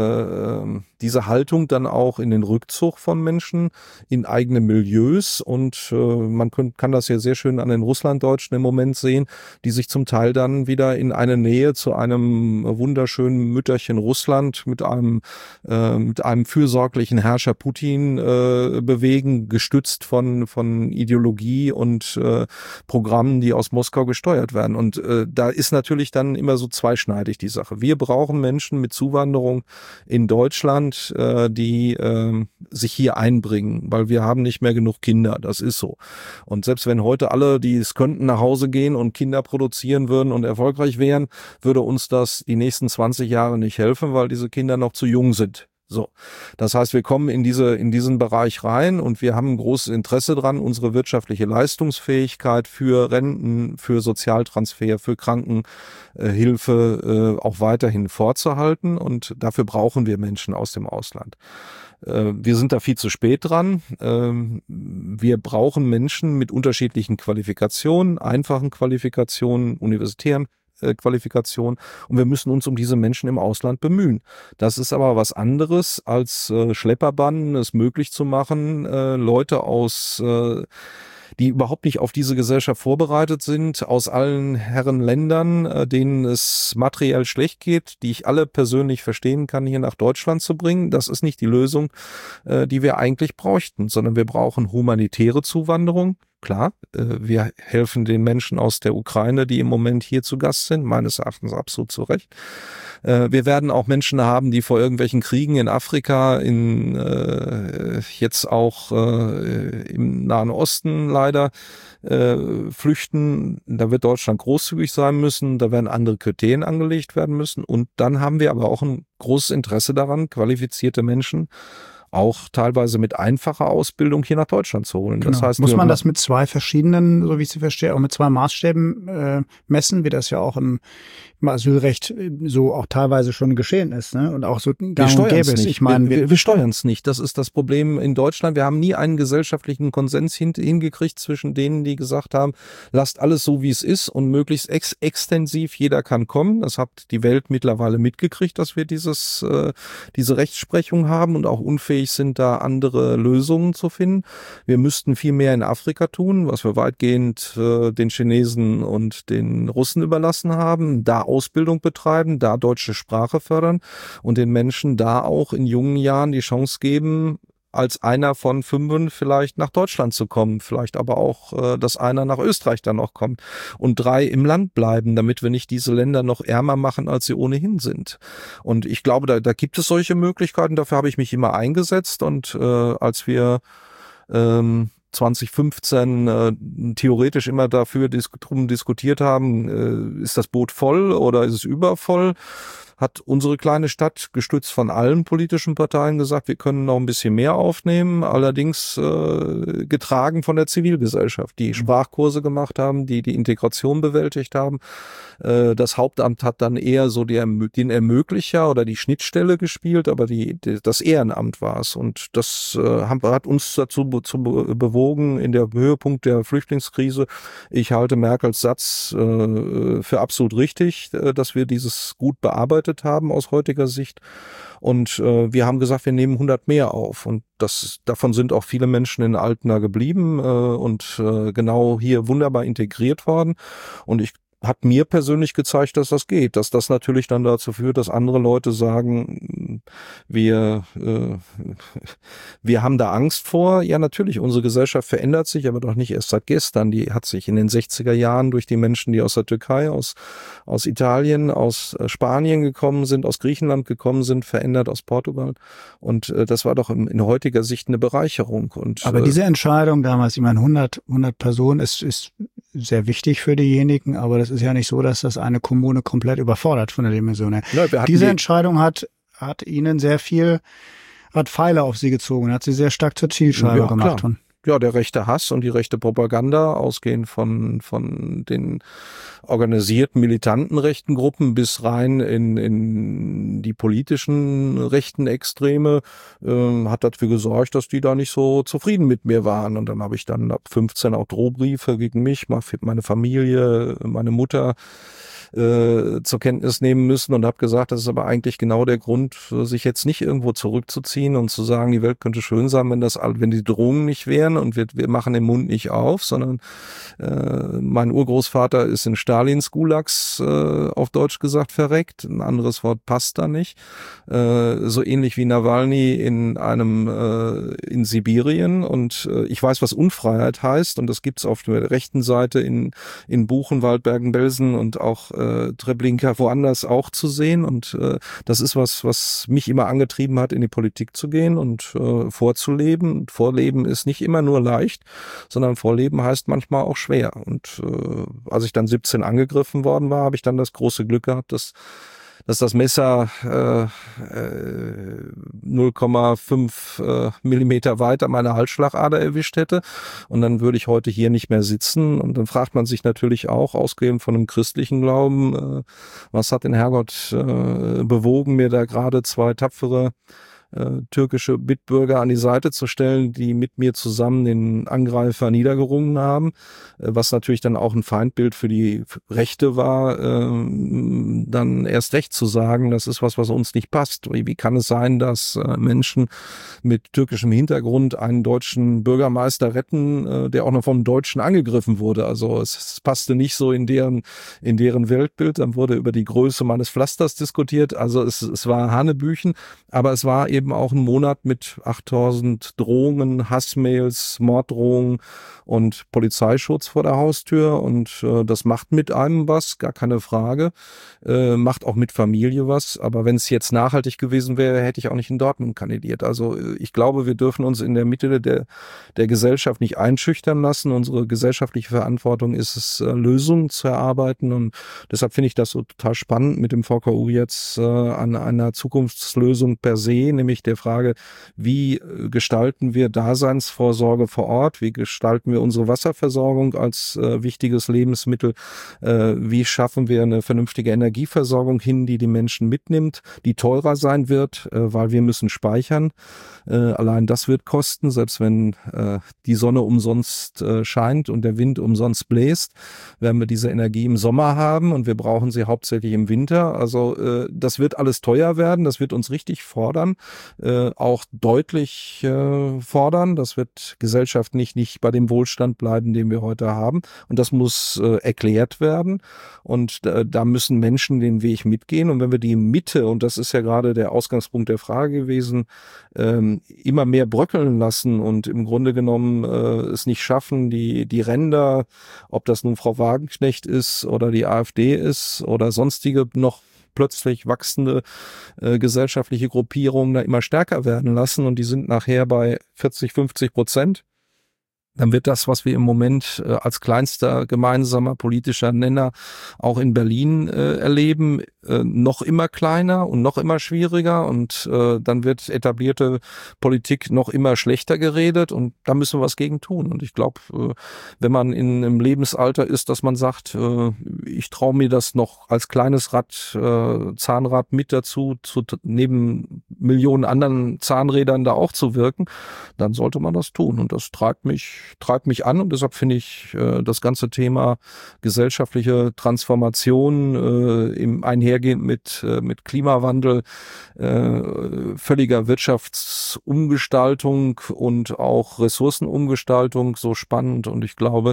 Haltung dann auch in den Rückzug von Menschen in eigene Milieus, und man kann das ja sehr schön an den Russlanddeutschen im Moment sehen, die sich zum Teil dann wieder in eine Nähe zu einem wunderschönen Mütterchen Russland mit einem fürsorglichen Herrscher Putin bewegen, gestützt von Ideologie und Programmen, die aus Moskau gesteuert werden. Und da ist natürlich dann immer so zweischneidig die Sache. Wir brauchen Menschen mit Zuwanderung in Deutschland, die sich hier einbringen, weil wir haben nicht mehr genug Kinder. Das ist so. Und selbst wenn heute alle, die es könnten, nach Hause gehen und Kinder produzieren würden und erfolgreich wären, würde uns das die nächsten 20 Jahre nicht helfen, weil diese Kinder noch zu jung sind. So, das heißt, wir kommen in diesen Bereich rein, und wir haben ein großes Interesse dran, unsere wirtschaftliche Leistungsfähigkeit für Renten, für Sozialtransfer, für Krankenhilfe auch weiterhin vorzuhalten, und dafür brauchen wir Menschen aus dem Ausland. Wir sind da viel zu spät dran. Wir brauchen Menschen mit unterschiedlichen Qualifikationen, einfachen Qualifikationen, universitären Qualifikation, und wir müssen uns um diese Menschen im Ausland bemühen. Das ist aber was anderes als Schlepperbanden, es möglich zu machen, Leute die überhaupt nicht auf diese Gesellschaft vorbereitet sind, aus allen Herren Ländern, denen es materiell schlecht geht, die ich alle persönlich verstehen kann, hier nach Deutschland zu bringen. Das ist nicht die Lösung, die wir eigentlich bräuchten, sondern wir brauchen humanitäre Zuwanderung. Klar, wir helfen den Menschen aus der Ukraine, die im Moment hier zu Gast sind, meines Erachtens absolut zu Recht. Wir werden auch Menschen haben, die vor irgendwelchen Kriegen in Afrika, jetzt auch im Nahen Osten leider flüchten. Da wird Deutschland großzügig sein müssen, da werden andere Kriterien angelegt werden müssen. Und dann haben wir aber auch ein großes Interesse daran, qualifizierte Menschen auch teilweise mit einfacher Ausbildung hier nach Deutschland zu holen. Genau. Das heißt, muss man das mit zwei verschiedenen, so wie ich sie verstehe, auch mit zwei Maßstäben messen, wie das ja auch im Asylrecht so auch teilweise schon geschehen ist, ne? Und auch so gang und gäbe es. Ich meine, wir steuern es nicht. Das ist das Problem in Deutschland. Wir haben nie einen gesellschaftlichen Konsens hingekriegt zwischen denen, die gesagt haben, lasst alles so, wie es ist, und möglichst extensiv, jeder kann kommen. Das hat die Welt mittlerweile mitgekriegt, dass wir diese Rechtsprechung haben und auch unfähig sind, da andere Lösungen zu finden. Wir müssten viel mehr in Afrika tun, was wir weitgehend den Chinesen und den Russen überlassen haben, da Ausbildung betreiben, da deutsche Sprache fördern und den Menschen da auch in jungen Jahren die Chance geben, als einer von 5 vielleicht nach Deutschland zu kommen, vielleicht aber auch, dass einer nach Österreich dann noch kommt und 3 im Land bleiben, damit wir nicht diese Länder noch ärmer machen, als sie ohnehin sind. Und ich glaube, da gibt es solche Möglichkeiten, dafür habe ich mich immer eingesetzt, und als wir 2015 theoretisch immer dafür drum diskutiert haben, ist das Boot voll oder ist es übervoll, hat unsere kleine Stadt, gestützt von allen politischen Parteien, gesagt, wir können noch ein bisschen mehr aufnehmen, allerdings getragen von der Zivilgesellschaft, die Sprachkurse gemacht haben, die Integration bewältigt haben. Das Hauptamt hat dann eher so den Ermöglicher oder die Schnittstelle gespielt, aber das Ehrenamt war es. Und das hat uns dazu bewogen, in der Höhepunkt der Flüchtlingskrise, ich halte Merkels Satz für absolut richtig, dass wir dieses gut bearbeitet haben aus heutiger Sicht. Und wir haben gesagt, wir nehmen 100 mehr auf. Und davon sind auch viele Menschen in Altena geblieben und genau hier wunderbar integriert worden. Und ich hat mir persönlich gezeigt, dass das geht, dass das natürlich dann dazu führt, dass andere Leute sagen, wir haben da Angst vor. Ja, natürlich, unsere Gesellschaft verändert sich, aber doch nicht erst seit gestern. Die hat sich in den 60er Jahren durch die Menschen, die aus der Türkei, aus Italien, aus Spanien gekommen sind, aus Griechenland gekommen sind, verändert, aus Portugal. Und das war doch in heutiger Sicht eine Bereicherung. Und aber diese Entscheidung damals, ich meine, 100 Personen ist sehr wichtig für diejenigen, aber das ist ja nicht so, dass das eine Kommune komplett überfordert von der Dimension her. Ja, diese Entscheidung hat Ihnen hat Pfeile auf Sie gezogen, hat Sie sehr stark zur Zielscheibe gemacht. Ja, der rechte Hass und die rechte Propaganda, ausgehend von den organisierten militanten rechten Gruppen bis rein in die politischen rechten Extreme, hat dafür gesorgt, dass die da nicht so zufrieden mit mir waren. Und dann habe ich dann ab 15 auch Drohbriefe gegen mich, meine Familie, meine Mutter zur Kenntnis nehmen müssen und habe gesagt, das ist aber eigentlich genau der Grund, sich jetzt nicht irgendwo zurückzuziehen und zu sagen, die Welt könnte schön sein, wenn die Drohungen nicht wären und wir machen den Mund nicht auf, sondern mein Urgroßvater ist in Stalins Gulags, auf Deutsch gesagt, verreckt. Ein anderes Wort passt da nicht. So ähnlich wie Nawalny in Sibirien. Und ich weiß, was Unfreiheit heißt, und das gibt's auf der rechten Seite in Buchenwald, Bergen-Belsen und auch Treblinka woanders auch zu sehen. Und das ist was mich immer angetrieben hat, in die Politik zu gehen und vorzuleben. Vorleben ist nicht immer nur leicht, sondern Vorleben heißt manchmal auch schwer. Und als ich dann 17 angegriffen worden war, habe ich dann das große Glück gehabt, dass das Messer 0,5 Millimeter weiter meine Halsschlagader erwischt hätte. Und dann würde ich heute hier nicht mehr sitzen. Und dann fragt man sich natürlich auch, ausgehend von einem christlichen Glauben, was hat den Herrgott bewogen, mir da gerade 2 tapfere türkische Mitbürger an die Seite zu stellen, die mit mir zusammen den Angreifer niedergerungen haben, was natürlich dann auch ein Feindbild für die Rechte war, dann erst recht zu sagen, das ist was uns nicht passt. Wie kann es sein, dass Menschen mit türkischem Hintergrund einen deutschen Bürgermeister retten, der auch noch vom Deutschen angegriffen wurde? Also es passte nicht so in deren Weltbild. Dann wurde über die Größe meines Pflasters diskutiert. Also es war Hanebüchen, aber es war eben auch ein Monat mit 8000 Drohungen, Hassmails, Morddrohungen und Polizeischutz vor der Haustür. Und das macht mit einem was, gar keine Frage. Macht auch mit Familie was. Aber wenn es jetzt nachhaltig gewesen wäre, hätte ich auch nicht in Dortmund kandidiert. Also ich glaube, wir dürfen uns in der Mitte der Gesellschaft nicht einschüchtern lassen. Unsere gesellschaftliche Verantwortung ist es, Lösungen zu erarbeiten. Und deshalb finde ich das so total spannend mit dem VKU jetzt an einer Zukunftslösung per se, nämlich der Frage, wie gestalten wir Daseinsvorsorge vor Ort, wie gestalten wir unsere Wasserversorgung als wichtiges Lebensmittel, wie schaffen wir eine vernünftige Energieversorgung hin, die Menschen mitnimmt, die teurer sein wird, weil wir müssen speichern. Allein das wird kosten, selbst wenn die Sonne umsonst scheint und der Wind umsonst bläst, werden wir diese Energie im Sommer haben und wir brauchen sie hauptsächlich im Winter. Also das wird alles teuer werden, das wird uns richtig fordern, auch deutlich fordern. Das wird gesellschaftlich nicht bei dem Wohlstand bleiben, den wir heute haben. Und das muss erklärt werden. Und da müssen Menschen den Weg mitgehen. Und wenn wir die Mitte, und das ist ja gerade der Ausgangspunkt der Frage gewesen, immer mehr bröckeln lassen und im Grunde genommen es nicht schaffen, die Ränder, ob das nun Frau Wagenknecht ist oder die AfD ist oder sonstige noch plötzlich wachsende gesellschaftliche Gruppierungen da immer stärker werden lassen und die sind nachher bei 40-50%. Dann wird das, was wir im Moment als kleinster gemeinsamer politischer Nenner auch in Berlin erleben, noch immer kleiner und noch immer schwieriger und dann wird etablierte Politik noch immer schlechter geredet und da müssen wir was gegen tun. Und ich glaube, wenn man in einem Lebensalter ist, dass man sagt, ich traue mir das noch als kleines Zahnrad mit dazu, neben Millionen anderen Zahnrädern da auch zu wirken, dann sollte man das tun. Und das treibt mich an, und deshalb finde ich das ganze Thema gesellschaftliche Transformation im einhergehend mit Klimawandel, völliger Wirtschaftsumgestaltung und auch Ressourcenumgestaltung so spannend. Und ich glaube,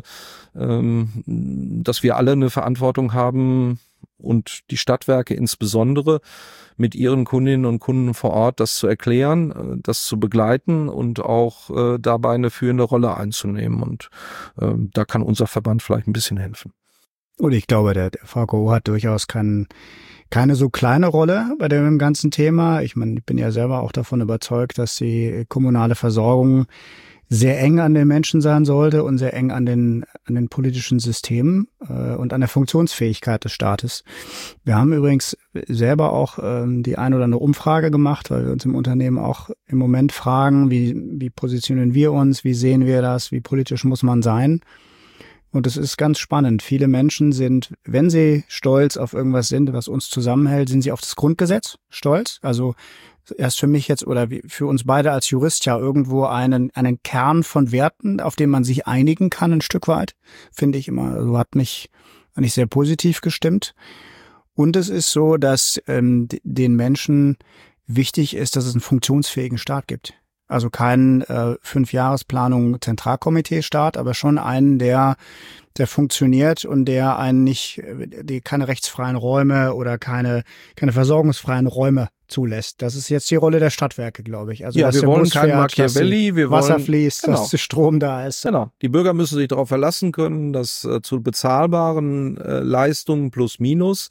dass wir alle eine Verantwortung haben, und die Stadtwerke insbesondere mit ihren Kundinnen und Kunden vor Ort, das zu erklären, das zu begleiten und auch dabei eine führende Rolle einzunehmen. Und da kann unser Verband vielleicht ein bisschen helfen. Und ich glaube, der VKO hat durchaus keine so kleine Rolle bei dem ganzen Thema. Ich meine, ich bin ja selber auch davon überzeugt, dass die kommunale Versorgung sehr eng an den Menschen sein sollte und sehr eng an den politischen Systemen und an der Funktionsfähigkeit des Staates. Wir haben übrigens selber auch die ein oder andere Umfrage gemacht, weil wir uns im Unternehmen auch im Moment fragen, wie positionieren wir uns, wie sehen wir das, wie politisch muss man sein. Und es ist ganz spannend. Viele Menschen sind, wenn sie stolz auf irgendwas sind, was uns zusammenhält, sind sie auf das Grundgesetz stolz. Also erst für mich jetzt oder für uns beide als Jurist ja irgendwo einen Kern von Werten, auf den man sich einigen kann, ein Stück weit, finde ich immer, also hat mich eigentlich sehr positiv gestimmt. Und es ist so, dass den Menschen wichtig ist, dass es einen funktionsfähigen Staat gibt. Also keinen 5-Jahresplanung Zentralkomitee-Staat, aber schon einen, der funktioniert und der einen nicht, die keine rechtsfreien Räume oder keine versorgungsfreien Räume zulässt. Das ist jetzt die Rolle der Stadtwerke, glaube ich. Also, ja, dass wir wollen kein Machiavelli, wir wollen Wasser fließt, genau, dass der Strom da ist. Genau. Die Bürger müssen sich darauf verlassen können, dass zu bezahlbaren Leistungen plus minus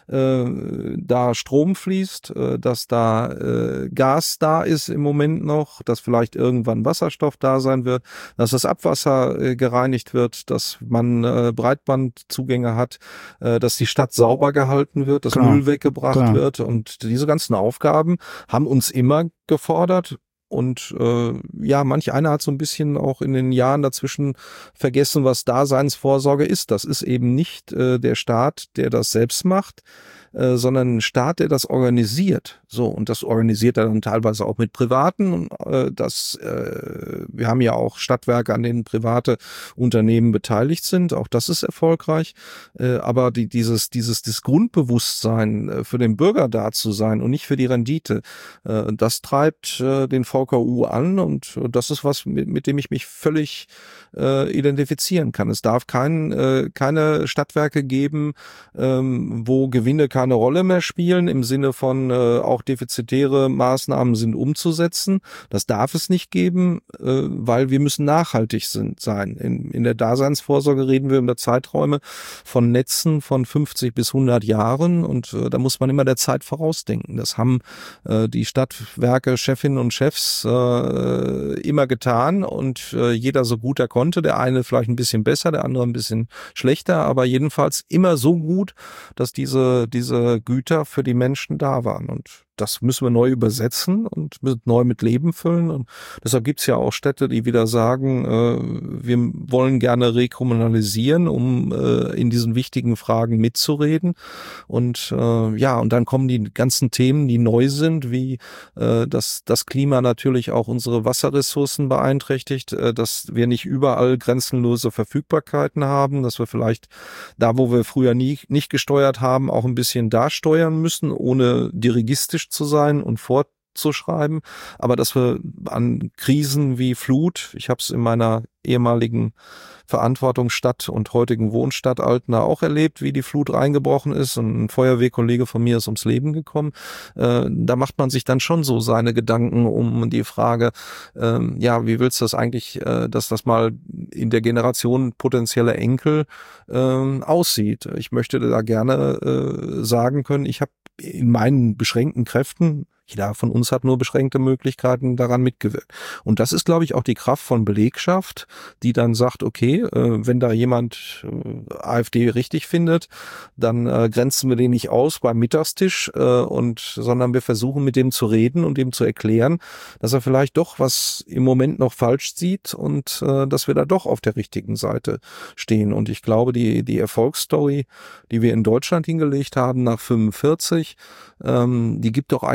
da Strom fließt, dass da Gas da ist im Moment noch, dass vielleicht irgendwann Wasserstoff da sein wird, dass das Abwasser gereinigt wird, dass man Breitbandzugänge hat, dass die Stadt sauber gehalten wird, dass Müll weggebracht wird. Und diese ganzen Aufgaben haben uns immer gefordert. Und manch einer hat so ein bisschen auch in den Jahren dazwischen vergessen, was Daseinsvorsorge ist. Das ist eben nicht der Staat, der das selbst macht, sondern ein Staat, der das organisiert. So, und das organisiert er dann teilweise auch mit Privaten. Wir haben ja auch Stadtwerke, an denen private Unternehmen beteiligt sind. Auch das ist erfolgreich. Aber dieses Grundbewusstsein, für den Bürger da zu sein und nicht für die Rendite, das treibt den VKU an, und das ist was, mit dem ich mich völlig identifizieren kann. Es darf keine Stadtwerke geben, wo Gewinne keine Rolle mehr spielen, im Sinne von auch defizitäre Maßnahmen sind umzusetzen. Das darf es nicht geben, weil wir müssen nachhaltig sein. In der Daseinsvorsorge reden wir über Zeiträume von Netzen von 50 bis 100 Jahren, und da muss man immer der Zeit vorausdenken. Das haben die Stadtwerke, Chefinnen und Chefs immer getan, und jeder so gut er konnte. Der eine vielleicht ein bisschen besser, der andere ein bisschen schlechter, aber jedenfalls immer so gut, dass diese Güter für die Menschen da waren. Und das müssen wir neu übersetzen und neu mit Leben füllen. Und deshalb gibt es ja auch Städte, die wieder sagen, wir wollen gerne rekommunalisieren, um in diesen wichtigen Fragen mitzureden. Und und dann kommen die ganzen Themen, die neu sind, wie dass das Klima natürlich auch unsere Wasserressourcen beeinträchtigt, dass wir nicht überall grenzenlose Verfügbarkeiten haben, dass wir vielleicht da, wo wir früher nicht gesteuert haben, auch ein bisschen da steuern müssen, ohne dirigistisch zu sein und fortzuschreiben, aber dass wir an Krisen wie Flut, ich habe es in meiner ehemaligen Verantwortungsstadt und heutigen Wohnstadt Altena auch erlebt, wie die Flut reingebrochen ist, und ein Feuerwehrkollege von mir ist ums Leben gekommen. Da macht man sich dann schon so seine Gedanken um die Frage, wie willst du das eigentlich, dass das mal in der Generation potenzieller Enkel aussieht? Ich möchte da gerne sagen können, ich habe in meinen beschränkten Kräften, jeder von uns hat nur beschränkte Möglichkeiten, daran mitgewirkt. Und das ist, glaube ich, auch die Kraft von Belegschaft, die dann sagt, okay, wenn da jemand AfD richtig findet, dann grenzen wir den nicht aus beim Mittagstisch, sondern wir versuchen mit dem zu reden und dem zu erklären, dass er vielleicht doch was im Moment noch falsch sieht und dass wir da doch auf der richtigen Seite stehen. Und ich glaube, die Erfolgsstory, die wir in Deutschland hingelegt haben nach 45, die gibt doch eigentlich Mut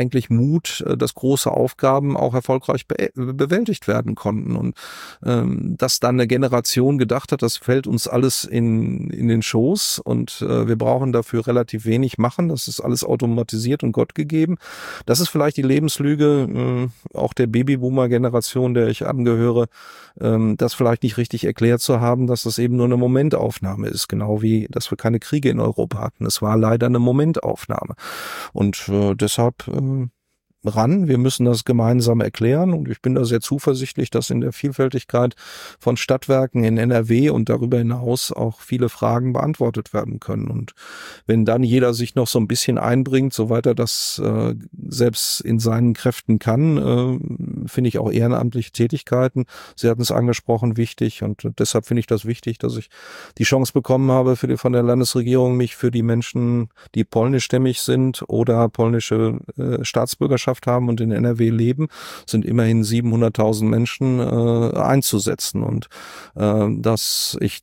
Mut, dass große Aufgaben auch erfolgreich bewältigt werden konnten. Und dass dann eine Generation gedacht hat, das fällt uns alles in den Schoß und wir brauchen dafür relativ wenig machen. Das ist alles automatisiert und Gott gegeben. Das ist vielleicht die Lebenslüge auch der Babyboomer-Generation, der ich angehöre, das vielleicht nicht richtig erklärt zu haben, dass das eben nur eine Momentaufnahme ist. Genau wie, dass wir keine Kriege in Europa hatten. Es war leider eine Momentaufnahme. Und deshalb ran. Wir müssen das gemeinsam erklären und ich bin da sehr zuversichtlich, dass in der Vielfältigkeit von Stadtwerken in NRW und darüber hinaus auch viele Fragen beantwortet werden können. Und wenn dann jeder sich noch so ein bisschen einbringt, soweit er das selbst in seinen Kräften kann, finde ich auch ehrenamtliche Tätigkeiten, Sie hatten es angesprochen, wichtig und deshalb finde ich das wichtig, dass ich die Chance bekommen habe von der Landesregierung, mich für die Menschen, die polnischstämmig sind oder polnische Staatsbürgerschaft haben und in NRW leben, sind immerhin 700.000 Menschen einzusetzen und dass ich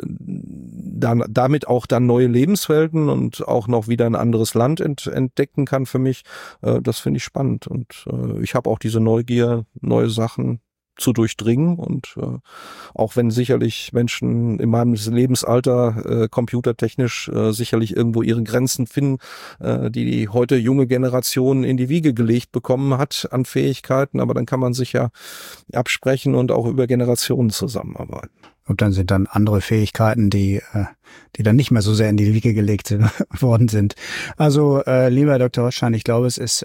dann damit auch dann neue Lebenswelten und auch noch wieder ein anderes Land entdecken kann für mich, das finde ich spannend und ich habe auch diese Neugier, neue Sachen zu durchdringen und auch wenn sicherlich Menschen in meinem Lebensalter computertechnisch sicherlich irgendwo ihre Grenzen finden, die heute junge Generation in die Wiege gelegt bekommen hat an Fähigkeiten, aber dann kann man sich ja absprechen und auch über Generationen zusammenarbeiten. Und dann sind dann andere Fähigkeiten, die dann nicht mehr so sehr in die Wiege gelegt worden sind. Also lieber Herr Dr. Holstein, ich glaube, es ist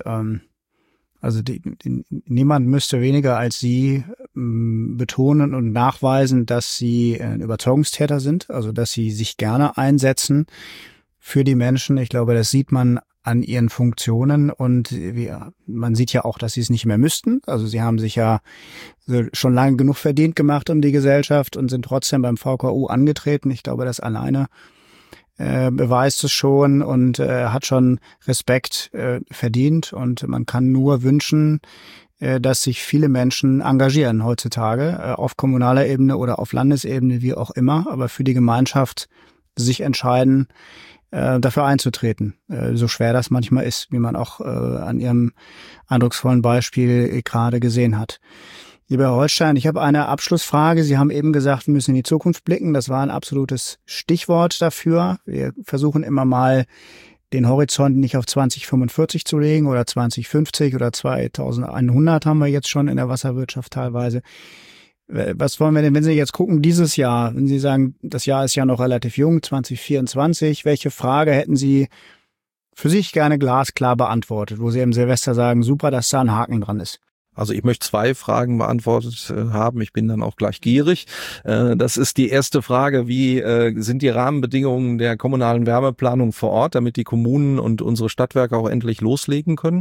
also niemand müsste weniger als Sie betonen und nachweisen, dass Sie ein Überzeugungstäter sind, also dass Sie sich gerne einsetzen für die Menschen. Ich glaube, das sieht man an Ihren Funktionen und man sieht ja auch, dass Sie es nicht mehr müssten. Also Sie haben sich ja schon lange genug verdient gemacht um die Gesellschaft und sind trotzdem beim VKU angetreten. Ich glaube, das alleine beweist es schon und hat schon Respekt verdient und man kann nur wünschen, dass sich viele Menschen engagieren heutzutage auf kommunaler Ebene oder auf Landesebene, wie auch immer, aber für die Gemeinschaft sich entscheiden, dafür einzutreten. So schwer das manchmal ist, wie man auch an Ihrem eindrucksvollen Beispiel gerade gesehen hat. Lieber Herr Holstein, ich habe eine Abschlussfrage. Sie haben eben gesagt, wir müssen in die Zukunft blicken. Das war ein absolutes Stichwort dafür. Wir versuchen immer mal den Horizont nicht auf 2045 zu legen oder 2050 oder 2100 haben wir jetzt schon in der Wasserwirtschaft teilweise. Was wollen wir denn, wenn Sie jetzt gucken, dieses Jahr, wenn Sie sagen, das Jahr ist ja noch relativ jung, 2024, welche Frage hätten Sie für sich gerne glasklar beantwortet, wo Sie im Silvester sagen, super, dass da ein Haken dran ist? Also ich möchte 2 Fragen beantwortet haben. Ich bin dann auch gleich gierig. Das ist die erste Frage, wie sind die Rahmenbedingungen der kommunalen Wärmeplanung vor Ort, damit die Kommunen und unsere Stadtwerke auch endlich loslegen können?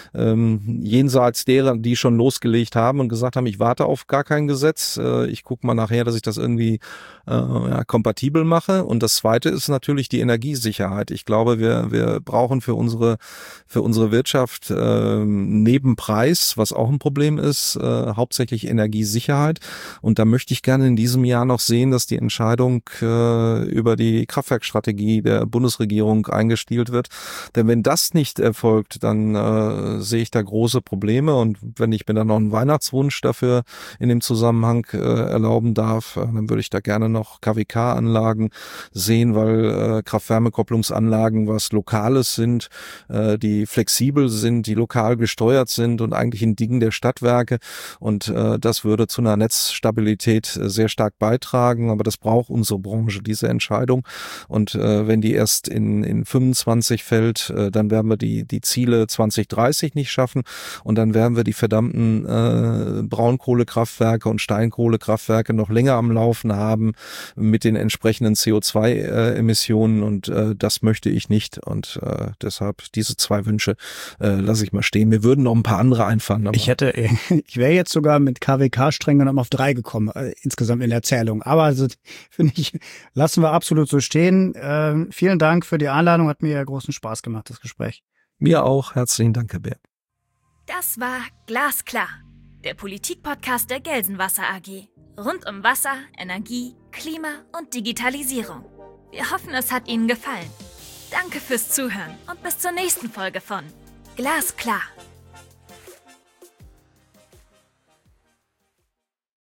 Jenseits derer, die schon losgelegt haben und gesagt haben, ich warte auf gar kein Gesetz. Ich gucke mal nachher, dass ich das irgendwie kompatibel mache. Und das Zweite ist natürlich die Energiesicherheit. Ich glaube, wir brauchen für unsere Wirtschaft neben Preis, was auch ein Problem ist, hauptsächlich Energiesicherheit. Und da möchte ich gerne in diesem Jahr noch sehen, dass die Entscheidung über die Kraftwerkstrategie der Bundesregierung eingestielt wird. Denn wenn das nicht erfolgt, dann sehe ich da große Probleme. Und wenn ich mir dann noch einen Weihnachtswunsch dafür in dem Zusammenhang erlauben darf, dann würde ich da gerne noch KWK-Anlagen sehen, weil Kraft-Wärme-Kopplungsanlagen was Lokales sind, die flexibel sind, die lokal gesteuert sind und eigentlich ein Ding der Stadtwerke und das würde zu einer Netzstabilität sehr stark beitragen, aber das braucht unsere Branche, diese Entscheidung und wenn die erst in 25 fällt, dann werden wir die Ziele 2030 nicht schaffen und dann werden wir die verdammten Braunkohlekraftwerke und Steinkohlekraftwerke noch länger am Laufen haben mit den entsprechenden CO2-Emissionen und das möchte ich nicht und deshalb diese 2 Wünsche lasse ich mal stehen. Mir würden noch ein paar andere einfallen. Aber ich wäre jetzt sogar mit KWK streng genommen auf 3 gekommen, insgesamt in der Zählung. Aber also, finde ich, lassen wir absolut so stehen. Vielen Dank für die Einladung, hat mir großen Spaß gemacht, das Gespräch. Mir auch, herzlichen Dank, Herr Bär. Das war Glasklar, der Politik-Podcast der Gelsenwasser AG. Rund um Wasser, Energie, Klima und Digitalisierung. Wir hoffen, es hat Ihnen gefallen. Danke fürs Zuhören und bis zur nächsten Folge von Glasklar.